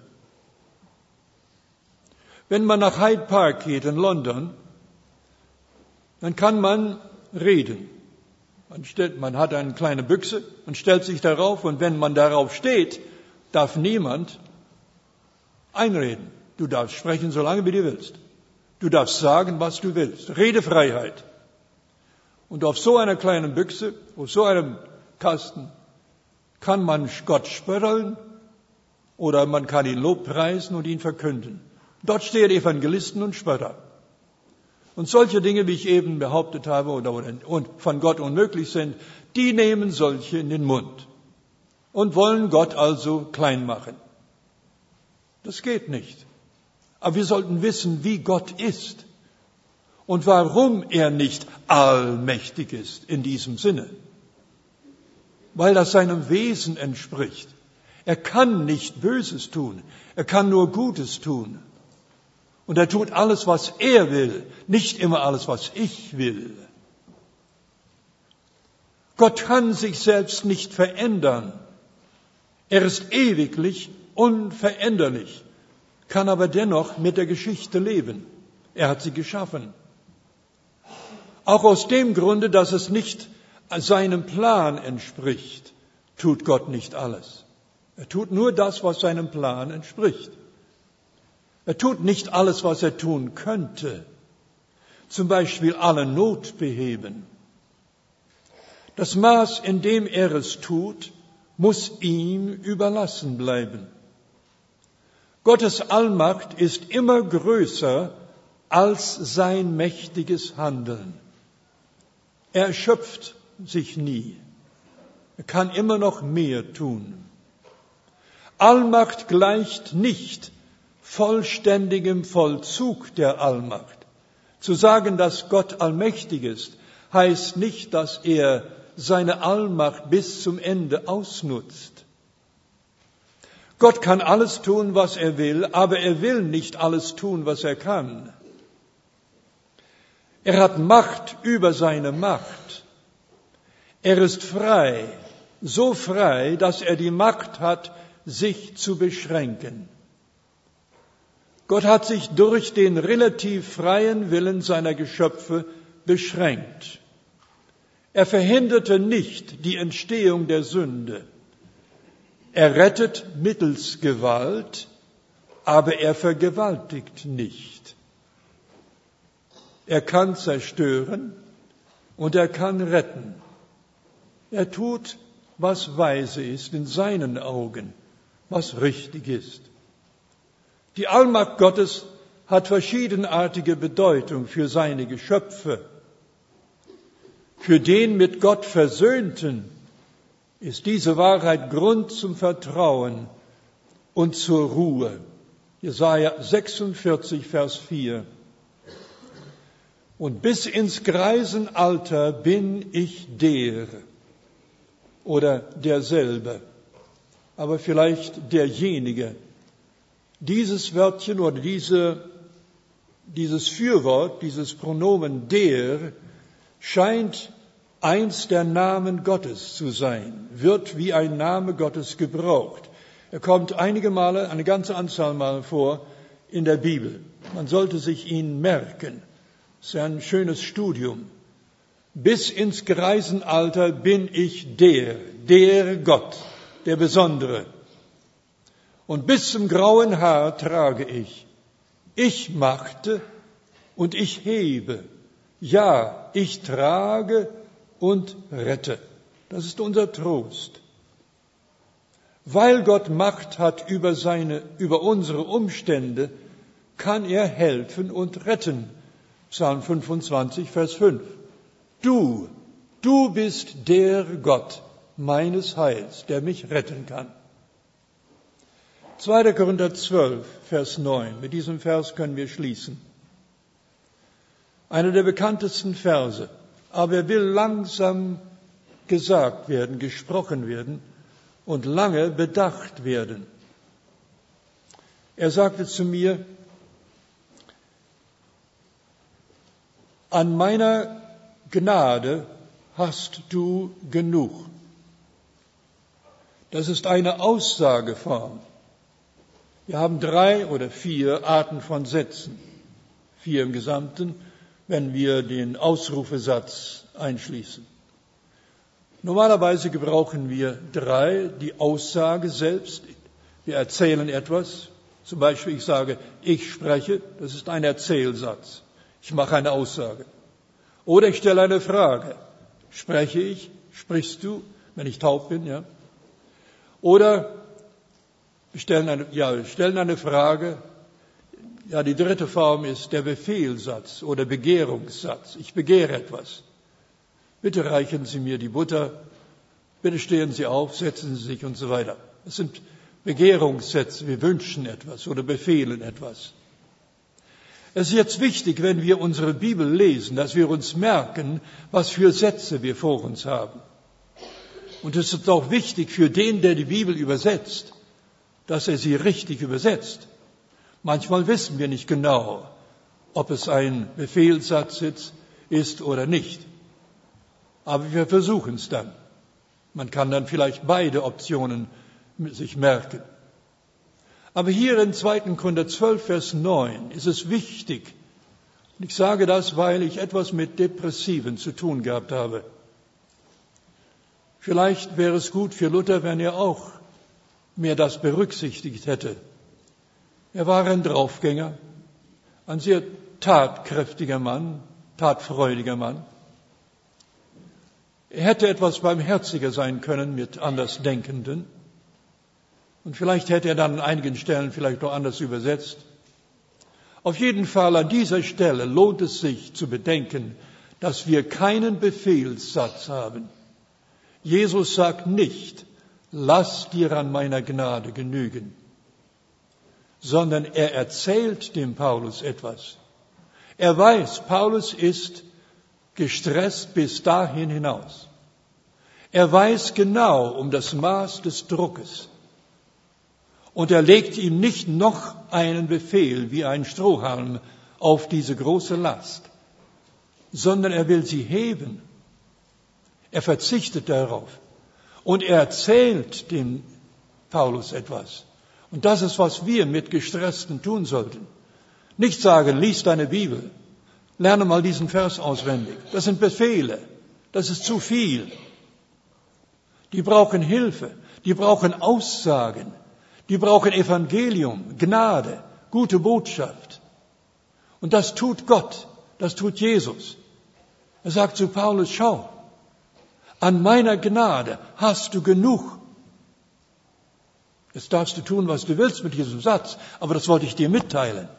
Wenn man nach Hyde Park geht in London, dann kann man reden. Man, stellt, man hat eine kleine Büchse und stellt sich darauf, und wenn man darauf steht, darf niemand einreden. Du darfst sprechen, solange wie du willst. Du darfst sagen, was du willst. Redefreiheit. Und auf so einer kleinen Büchse, auf so einem Kasten, kann man Gott spötteln oder man kann ihn lobpreisen und ihn verkünden. Dort stehen Evangelisten und Spötter. Und solche Dinge, wie ich eben behauptet habe, oder, oder und von Gott unmöglich sind, die nehmen solche in den Mund und wollen Gott also klein machen. Das geht nicht. Aber wir sollten wissen, wie Gott ist und warum er nicht allmächtig ist in diesem Sinne. Weil das seinem Wesen entspricht. Er kann nicht Böses tun, er kann nur Gutes tun. Und er tut alles, was er will, nicht immer alles, was ich will. Gott kann sich selbst nicht verändern. Er ist ewiglich unveränderlich, kann aber dennoch mit der Geschichte leben. Er hat sie geschaffen. Auch aus dem Grunde, dass es nicht seinem Plan entspricht, tut Gott nicht alles. Er tut nur das, was seinem Plan entspricht. Er tut nicht alles, was er tun könnte. Zum Beispiel alle Not beheben. Das Maß, in dem er es tut, muss ihm überlassen bleiben. Gottes Allmacht ist immer größer als sein mächtiges Handeln. Er erschöpft sich nie. Er kann immer noch mehr tun. Allmacht gleicht nicht vollständigem Vollzug der Allmacht. Zu sagen, dass Gott allmächtig ist, heißt nicht, dass er seine Allmacht bis zum Ende ausnutzt. Gott kann alles tun, was er will, aber er will nicht alles tun, was er kann. Er hat Macht über seine Macht. Er ist frei, so frei, dass er die Macht hat, sich zu beschränken. Gott hat sich durch den relativ freien Willen seiner Geschöpfe beschränkt. Er verhinderte nicht die Entstehung der Sünde. Er rettet mittels Gewalt, aber er vergewaltigt nicht. Er kann zerstören und er kann retten. Er tut, was weise ist in seinen Augen, was richtig ist. Die Allmacht Gottes hat verschiedenartige Bedeutung für seine Geschöpfe. Für den mit Gott Versöhnten ist diese Wahrheit Grund zum Vertrauen und zur Ruhe. Jesaja sechsundvierzig, Vers vier. Und bis ins Greisenalter bin ich der oder derselbe, aber vielleicht derjenige. Dieses Wörtchen oder diese, dieses Fürwort, dieses Pronomen der, scheint eins der Namen Gottes zu sein, wird wie ein Name Gottes gebraucht. Er kommt einige Male, eine ganze Anzahl Mal vor in der Bibel. Man sollte sich ihn merken. Das ist ein schönes Studium. Bis ins Greisenalter bin ich der, der Gott, der Besondere. Und bis zum grauen Haar trage ich. Ich machte und ich hebe. Ja, ich trage und rette. Das ist unser Trost. Weil Gott Macht hat über seine, über unsere Umstände, kann er helfen und retten. Psalm fünfundzwanzig, Vers fünf. Du, du bist der Gott meines Heils, der mich retten kann. zweiter Korinther zwölf, Vers neun. Mit diesem Vers können wir schließen. Einer der bekanntesten Verse. Aber er will langsam gesagt werden, gesprochen werden und lange bedacht werden. Er sagte zu mir, an meiner Gnade hast du genug. Das ist eine Aussageform. Wir haben drei oder vier Arten von Sätzen, vier im Gesamten, wenn wir den Ausrufesatz einschließen. Normalerweise gebrauchen wir drei, die Aussage selbst. Wir erzählen etwas. Zum Beispiel, ich sage, ich spreche, das ist ein Erzählsatz. Ich mache eine Aussage. Oder ich stelle eine Frage. Spreche ich? Sprichst du? Wenn ich taub bin, ja. Oder wir stellen eine, ja, wir stellen eine Frage. Ja, die dritte Form ist der Befehlssatz oder Begehrungssatz. Ich begehre etwas. Bitte reichen Sie mir die Butter. Bitte stehen Sie auf, setzen Sie sich und so weiter. Das sind Begehrungssätze. Wir wünschen etwas oder befehlen etwas. Es ist jetzt wichtig, wenn wir unsere Bibel lesen, dass wir uns merken, was für Sätze wir vor uns haben. Und es ist auch wichtig für den, der die Bibel übersetzt, dass er sie richtig übersetzt. Manchmal wissen wir nicht genau, ob es ein Befehlssatz ist oder nicht. Aber wir versuchen es dann. Man kann dann vielleicht beide Optionen sich merken. Aber hier in zweiter Korinther zwölf, Vers neun ist es wichtig. Und ich sage das, weil ich etwas mit Depressiven zu tun gehabt habe. Vielleicht wäre es gut für Luther, wenn er auch mehr das berücksichtigt hätte. Er war ein Draufgänger, ein sehr tatkräftiger Mann, tatfreudiger Mann. Er hätte etwas barmherziger sein können mit Andersdenkenden. Und vielleicht hätte er dann an einigen Stellen vielleicht noch anders übersetzt. Auf jeden Fall an dieser Stelle lohnt es sich zu bedenken, dass wir keinen Befehlssatz haben. Jesus sagt nicht, lass dir an meiner Gnade genügen, sondern er erzählt dem Paulus etwas. Er weiß, Paulus ist gestresst bis dahin hinaus. Er weiß genau um das Maß des Druckes. Und er legt ihm nicht noch einen Befehl wie ein Strohhalm auf diese große Last, sondern er will sie heben. Er verzichtet darauf. Und er erzählt dem Paulus etwas. Und das ist, was wir mit Gestressten tun sollten. Nicht sagen, lies deine Bibel, lerne mal diesen Vers auswendig. Das sind Befehle, das ist zu viel. Die brauchen Hilfe, die brauchen Aussagen, die brauchen Evangelium, Gnade, gute Botschaft. Und das tut Gott, das tut Jesus. Er sagt zu Paulus, schau, an meiner Gnade hast du genug. Jetzt darfst du tun, was du willst mit diesem Satz, aber das wollte ich dir mitteilen.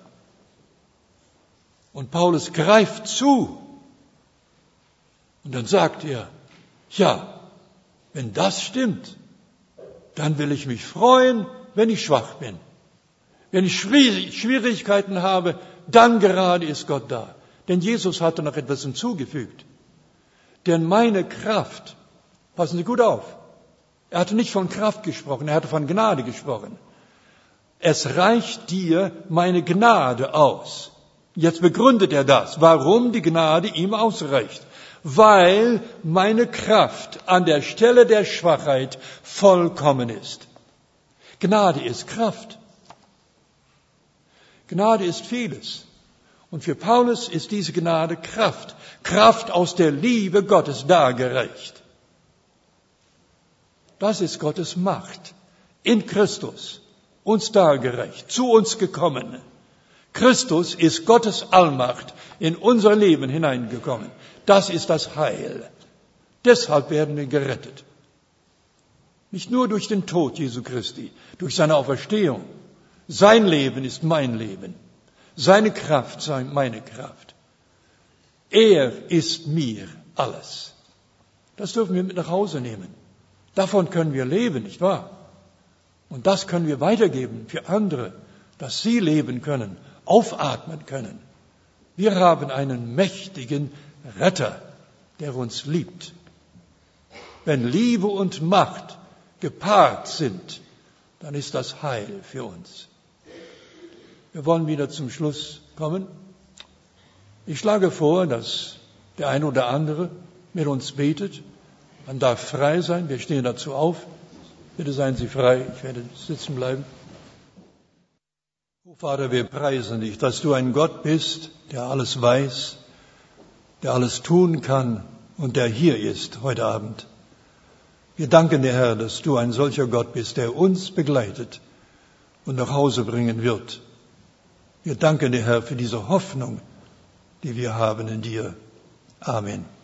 Und Paulus greift zu. Und dann sagt er, ja, wenn das stimmt, dann will ich mich freuen, wenn ich schwach bin. Wenn ich Schwierigkeiten habe, dann gerade ist Gott da. Denn Jesus hatte noch etwas hinzugefügt. Denn meine Kraft, passen Sie gut auf, er hatte nicht von Kraft gesprochen, er hatte von Gnade gesprochen. Es reicht dir meine Gnade aus. Jetzt begründet er das, warum die Gnade ihm ausreicht. Weil meine Kraft an der Stelle der Schwachheit vollkommen ist. Gnade ist Kraft. Gnade ist vieles. Und für Paulus ist diese Gnade Kraft. Kraft aus der Liebe Gottes dargereicht. Das ist Gottes Macht in Christus, uns dargereicht, zu uns gekommen. Christus ist Gottes Allmacht in unser Leben hineingekommen. Das ist das Heil. Deshalb werden wir gerettet. Nicht nur durch den Tod Jesu Christi, durch seine Auferstehung. Sein Leben ist mein Leben. Seine Kraft sei meine Kraft. Er ist mir alles. Das dürfen wir mit nach Hause nehmen. Davon können wir leben, nicht wahr? Und das können wir weitergeben für andere, dass sie leben können, aufatmen können. Wir haben einen mächtigen Retter, der uns liebt. Wenn Liebe und Macht gepaart sind, dann ist das Heil für uns. Wir wollen wieder zum Schluss kommen. Ich schlage vor, dass der eine oder andere mit uns betet. Man darf frei sein. Wir stehen dazu auf. Bitte seien Sie frei. Ich werde sitzen bleiben. Oh Vater, wir preisen dich, dass du ein Gott bist, der alles weiß, der alles tun kann und der hier ist heute Abend. Wir danken dir, Herr, dass du ein solcher Gott bist, der uns begleitet und nach Hause bringen wird. Wir danken dir, Herr, für diese Hoffnung, die wir haben in dir. Amen.